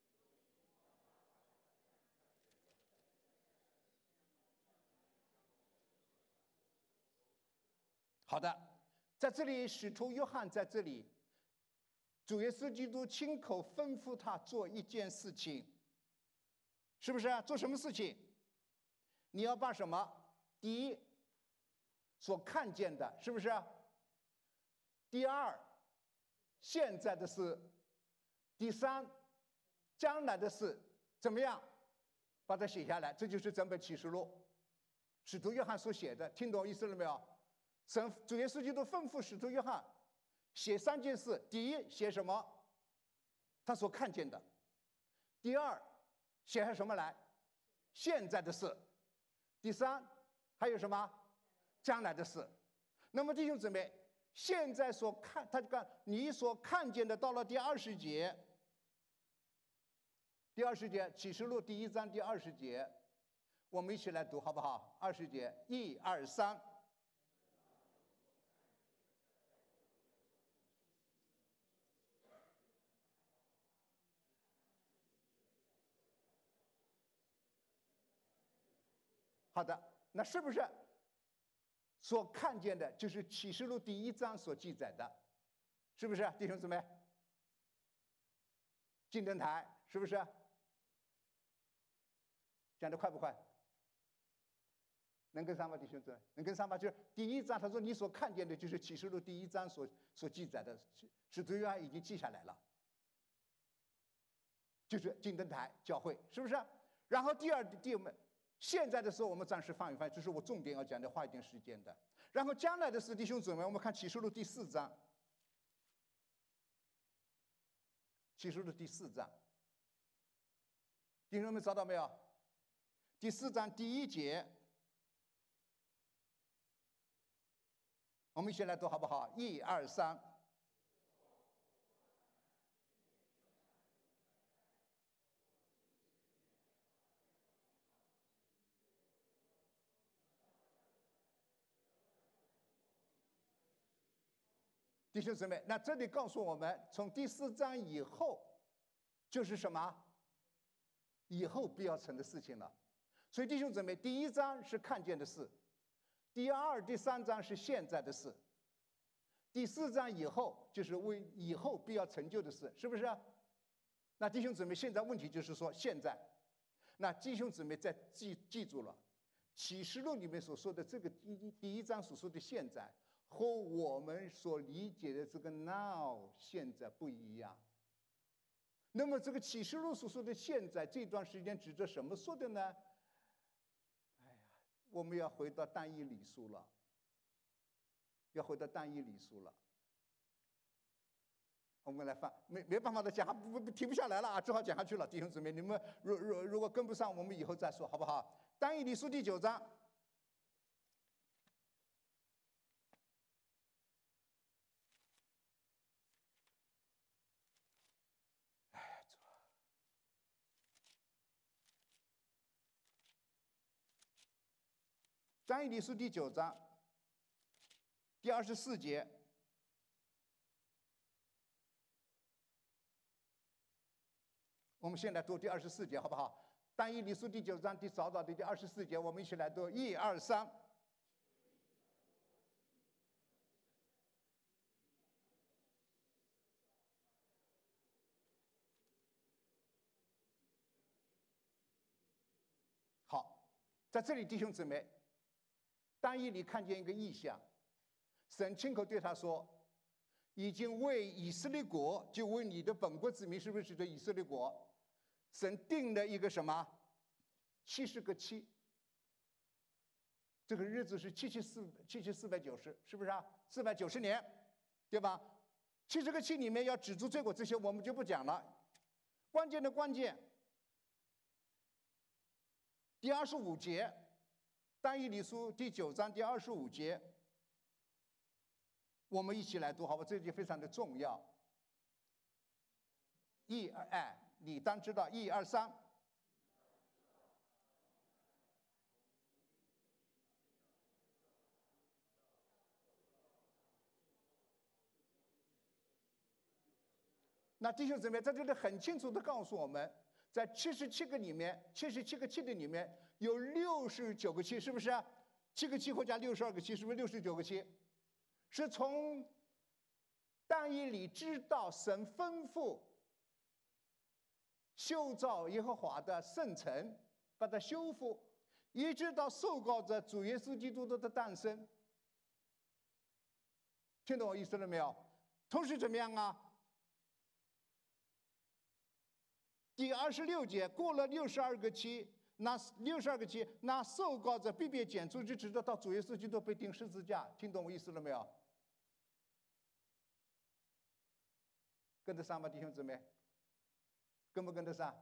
好的，在这里，使徒约翰在这里，主耶稣基督亲口吩咐他做一件事情，是不是？做什么事情？你要把什么？第一，所看见的，是不是？第二，现在的事；第三，将来的事，怎么样？把它写下来，这就是整本启示录，使徒约翰所写的，听懂意思了没有？主耶稣基督吩咐使徒约翰写3件事：第一，写什么？他所看见的；第二，写下什么来？现在的事；第三，还有什么？将来的事。那么弟兄姊妹，现在所看，他就看你所看见的，到了第20节，第20节，启示录第1章第20节，我们一起来读好不好？20节，1、2、3。好的，那是不是所看见的就是启示录第1章所记载的？是不是弟兄姊妹？金灯台是不是？讲得快不快？能跟上吗，弟兄姊妹？能跟上吗？就是第1章，他说你所看见的就是启示录第1章所记载的，使徒约翰已经记下来了，就是金灯台教会，是不是？然后第二，现在的时候我们暂时放一放，这是我重点要讲的，花一点时间的。然后将来的事，弟兄姊妹，我们看启示录第4章，启示录第4章，弟兄们找到没有？第4章第1节，我们一起来读好不好？1、2、3。弟兄姊妹，那这里告诉我们，从第4章以后，就是什么？以后必要成的事情了。所以弟兄姊妹，第1章是看见的事，第2、第3章是现在的事，第4章以后就是为以后必要成就的事，是不是？那弟兄姊妹，现在问题就是说现在，那弟兄姊妹在记住了，启示录里面所说的这个第1章所说的现在，和我们所理解的这个 now 现在不一样。那么这个启示录所说的现在这段时间指着什么说的呢？哎呀，我们要回到但以理书了，要回到但以理书了。我们来翻，没办法的讲，停不下来了啊，只好讲下去了。弟兄姊妹，你们如果跟不上，我们以后再说，好不好？但以理书第9章。但以理书第9章第24节，我们先来读第24节，好不好？但以理书第9章早早的第24节，我们一起来读，1、2、3。好，在这里，弟兄姊妹，但以理看见一个异象，神亲口对他说，已经为以色列国，就为你的本国子民，是不是指的以色列国？神定了一个什么？70个7，这个日子是77490，是不是啊？490年，对吧？70个7里面要止住罪过，这些我们就不讲了。关键的关键，第25节，但以理书第9章第25节，我们一起来读，好吧？这句非常的重要。你当知道，1、2、3。那弟兄姊妹在这里很清楚的告诉我们，在77个里面，77个7的里面有69个7，是不是？7个7或加62个7，是不是69个7？ 是从但以理知道神吩咐修造耶和华的圣城，把它修复，一直到受膏者主耶稣基督的诞生。听懂我意思了没有？同时怎么样啊？第26节，过了62个期，那62个期，那受膏者必被剪除，就直到主耶稣基督被钉十字架。听懂我意思了没有？跟得上吗，弟兄姊妹？跟不跟得上？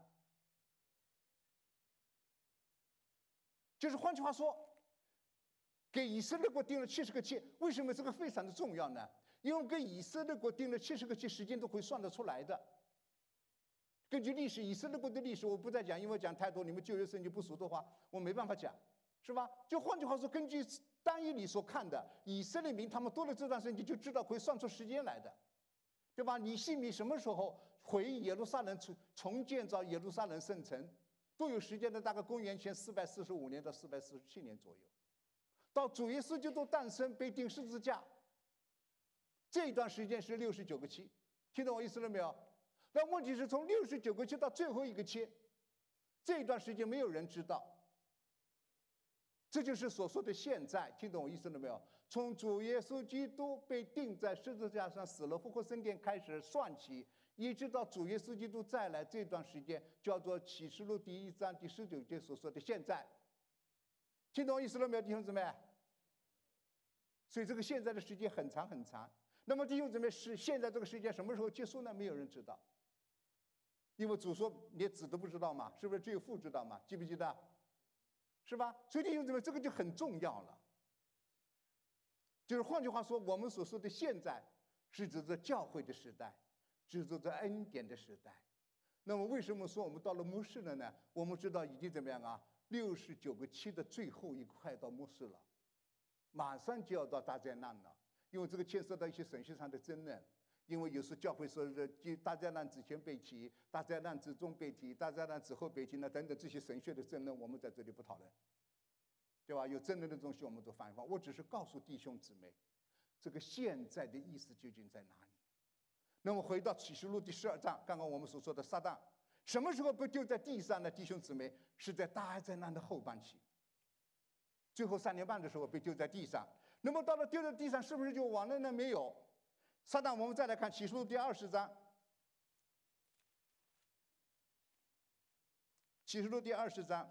就是换句话说，给以色列国定了70个期，为什么这个非常的重要呢？因为给以色列国定了70个期，时间都可以算得出来的。根据历史，以色列国的历史我不再讲，因为讲太多，你们旧约圣经不熟的话，我没办法讲，是吧？就换句话说，根据但以理所看的，以色列民他们读了这段圣经，就知道可以算出时间来的，对吧？尼希米什么时候回耶路撒冷重建造耶路撒冷圣城，都有时间的，大概公元前445年到447年左右。到主耶稣基督诞生被钉十字架，这一段时间是69个期，听懂我意思了没有？但问题是从69个期到最后一个期，这一段时间没有人知道。这就是所说的现在，听懂我意思了没有？从主耶稣基督被钉在十字架上死了复活升天开始算起，一直到主耶稣基督再来这段时间，叫做启示录第1章第19节所说的现在。听懂我意思了没有，弟兄姊妹？所以这个现在的时间很长很长。那么弟兄姊妹，是现在这个时间什么时候结束呢？没有人知道，因为主说连子都不知道嘛，是不是？只有父知道嘛？记不记得？是吧？所以弟兄姊妹，这个就很重要了。就是换句话说，我们所说的现在，是指着教会的时代，指着这恩典的时代。那么为什么说我们到了末世了呢？我们知道已经怎么样啊？69个期的最后一块到末世了，马上就要到大灾难了。因为这个牵涉到一些神学上的争论。因为有时教会说是大灾难之前被提，大灾难之中被提，大灾难之后被提，那等等这些神学的争论，我们在这里不讨论，对吧？有争论的东西我们都放一放。我只是告诉弟兄姊妹，这个现在的意思究竟在哪里？那么回到启示录第12章，刚刚我们所说的撒旦什么时候被丢在地上呢？弟兄姊妹，是在大灾难的后半期，最后3年半的时候被丢在地上。那么到了丢在地上，是不是就完了呢？没有。撒旦，我们再来看启示录第20章。启示录第20章，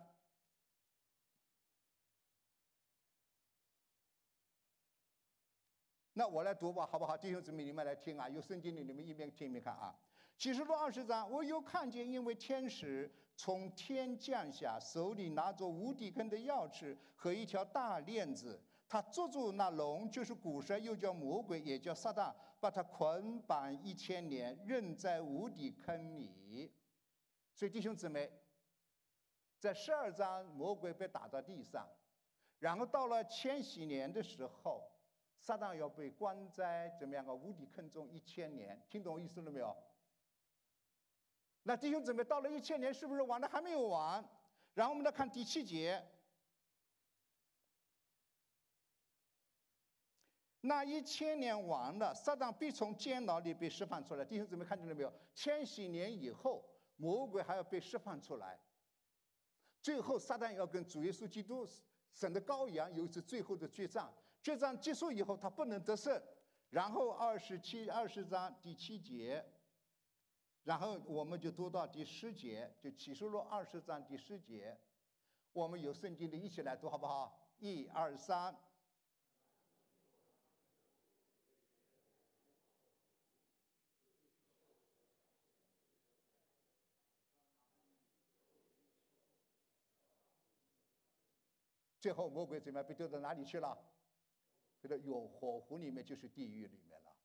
那我来读吧，好不好？弟兄姊妹，你们来听啊，有圣经的你们一边听一边看啊。启示录20章，我又看见因为天使从天降下，手里拿着无底坑的钥匙和一条大链子。他捉住那龙，就是古蛇，又叫魔鬼，也叫撒旦，把他捆绑1000年，扔在无底坑里。所以弟兄姊妹，在12章魔鬼被打到地上，然后到了千禧年的时候，撒旦要被关在怎么样的无底坑中1000年。听懂我意思了没有？那弟兄姊妹，到了1000年是不是完了？还没有完。然后我们来看第7节。那1000年完了，撒旦必从监牢里被释放出来。弟兄姊妹看见了没有？千禧年以后，魔鬼还要被释放出来。最后，撒旦要跟主耶稣基督神的羔羊有一次最后的决战。决战结束以后，他不能得胜。然后20章第7节，然后我们就读到第10节，就启示录20章第10节。我们有圣经的一起来读好不好？1、2、3。最后魔鬼怎么样？被丢到哪里去了？被到火湖里面，就是地狱里面了。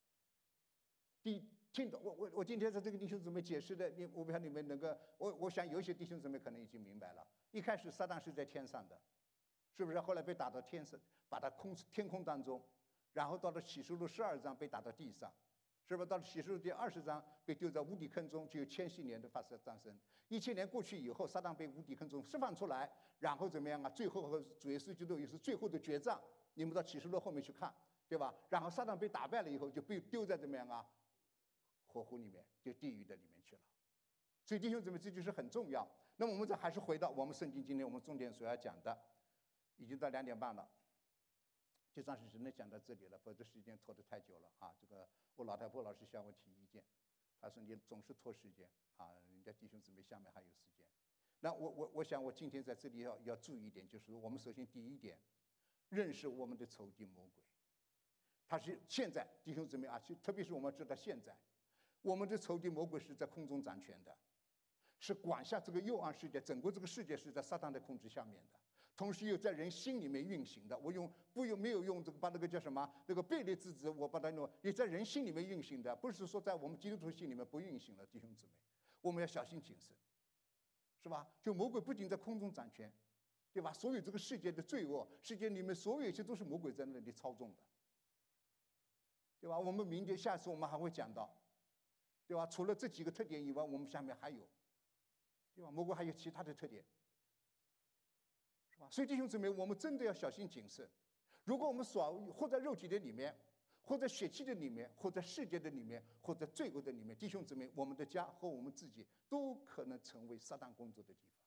听懂我今天在这个弟兄姊妹解释的，我不晓得你们能够，我想有些弟兄姊妹可能已经明白了。一开始撒旦是在天上的，是不是？后来被打到天上，把他天空当中，然后到了启示录12章被打到地上，是不是？到了启示录第20章被丢在无底坑中，就有千禧年的发生诞生。1000年过去以后，撒旦被无底坑中释放出来，然后怎么样啊？最后和主耶稣基督也是最后的决战。你们到启示录后面去看， 对吧？然后撒旦被打败了以后，就被丢在怎么样啊？火湖里面，就地狱的里面去了。所以弟兄姊妹，这就是很重要。那么我们这还是回到我们圣经，今天我们重点所要讲的，已经到2点半了，就算是只能讲到这里了，否则时间拖得太久了啊。这个我老太婆老是向我提意见，她说你总是拖时间啊，人家弟兄姊妹下面还有时间。那我想我今天在这里要注意一点，就是我们首先第一点，认识我们的仇敌魔鬼。他是现在弟兄姊妹啊，特别是我们知道现在，我们的仇敌魔鬼是在空中掌权的，是管辖这个幽暗世界，整个这个世界是在撒旦的控制下面的，同时又在人心里面运行的。我没有用这个把那个叫什么那个悖逆之子，我把它弄也在人心里面运行的，不是说在我们基督徒心里面不运行了。弟兄姊妹，我们要小心谨慎，是吧？就魔鬼不仅在空中掌权，对吧？所有这个世界的罪恶，世界里面所有一切都是魔鬼在那里操纵的。对吧？我们明天下次我们还会讲到，对吧？除了这几个特点以外，我们下面还有，对吧？魔鬼还有其他的特点，是吧？所以弟兄姊妹，我们真的要小心谨慎。如果我们或在肉体的里面，或在血气的里面，或在世界的里面，或在罪恶的里面，弟兄姊妹，我们的家和我们自己都可能成为撒旦工作的地方。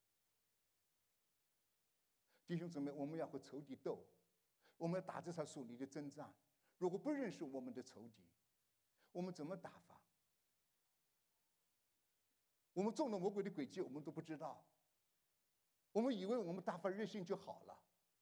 弟兄姊妹，我们要和仇敌斗，我们要打这场属灵的征战。如果不认识我们的仇敌，我们怎么打法？我们中了魔鬼的诡计，我们都不知道。我们以为我们大发热心就好了。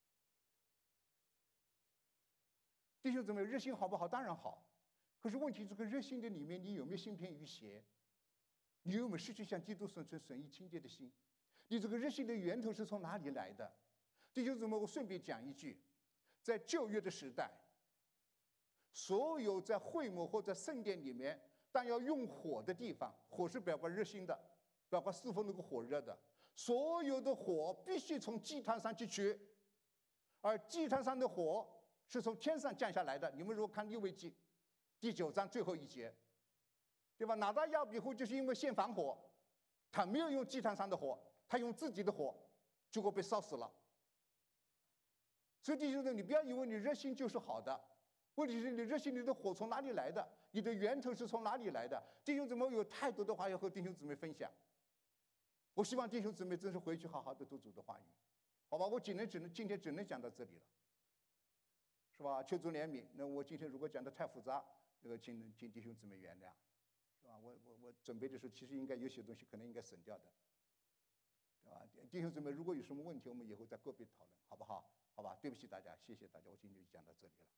弟兄姊妹，热心好不好？当然好。可是问题，这个热心的里面，你有没有心偏于邪？你有没有失去向基督存义清洁的心？你这个热心的源头是从哪里来的？弟兄姊妹，我顺便讲一句，在旧约的时代，所有在会幕或者圣殿里面，但要用火的地方，火是表达热心的，表达侍奉那个火热的。所有的火必须从祭坛上去取，而祭坛上的火是从天上降下来的。你们如果看利未记第9章最后一节，对吧？拿大亚比户就是因为献防火，他没有用祭坛上的火，他用自己的火，结果被烧死了。所以弟兄们，你不要以为你热心就是好的。问题是你热心里的火从哪里来的？你的源头是从哪里来的？弟兄姊妹有太多的话要和弟兄姊妹分享。我希望弟兄姊妹真是回去好好的读主的话语，好吧？我今天只能讲到这里了，是吧？求主怜悯。那我今天如果讲的太复杂，那个请弟兄姊妹原谅，是吧？我准备的时候其实应该有些东西可能应该省掉的，对吧？弟兄姊妹，如果有什么问题，我们以后再个别讨论，好不好？好吧？对不起大家，谢谢大家，我今天就讲到这里了。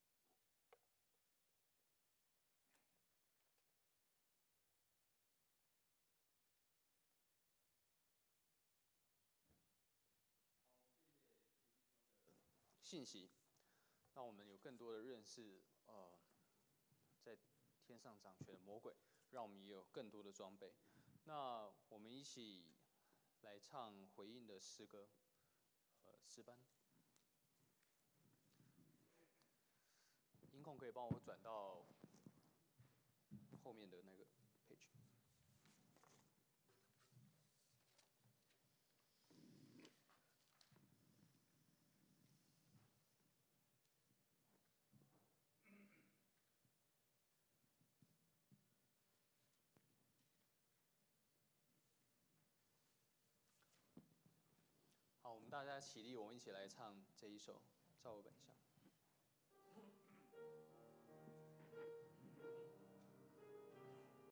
信息，让我们有更多的认识，在天上掌权的魔鬼，让我们也有更多的装备。那我们一起来唱回应的诗歌，诗班。音控可以帮我转到后面的那个 page。好，我们大家起立，我们一起来唱这一首《照我本相》。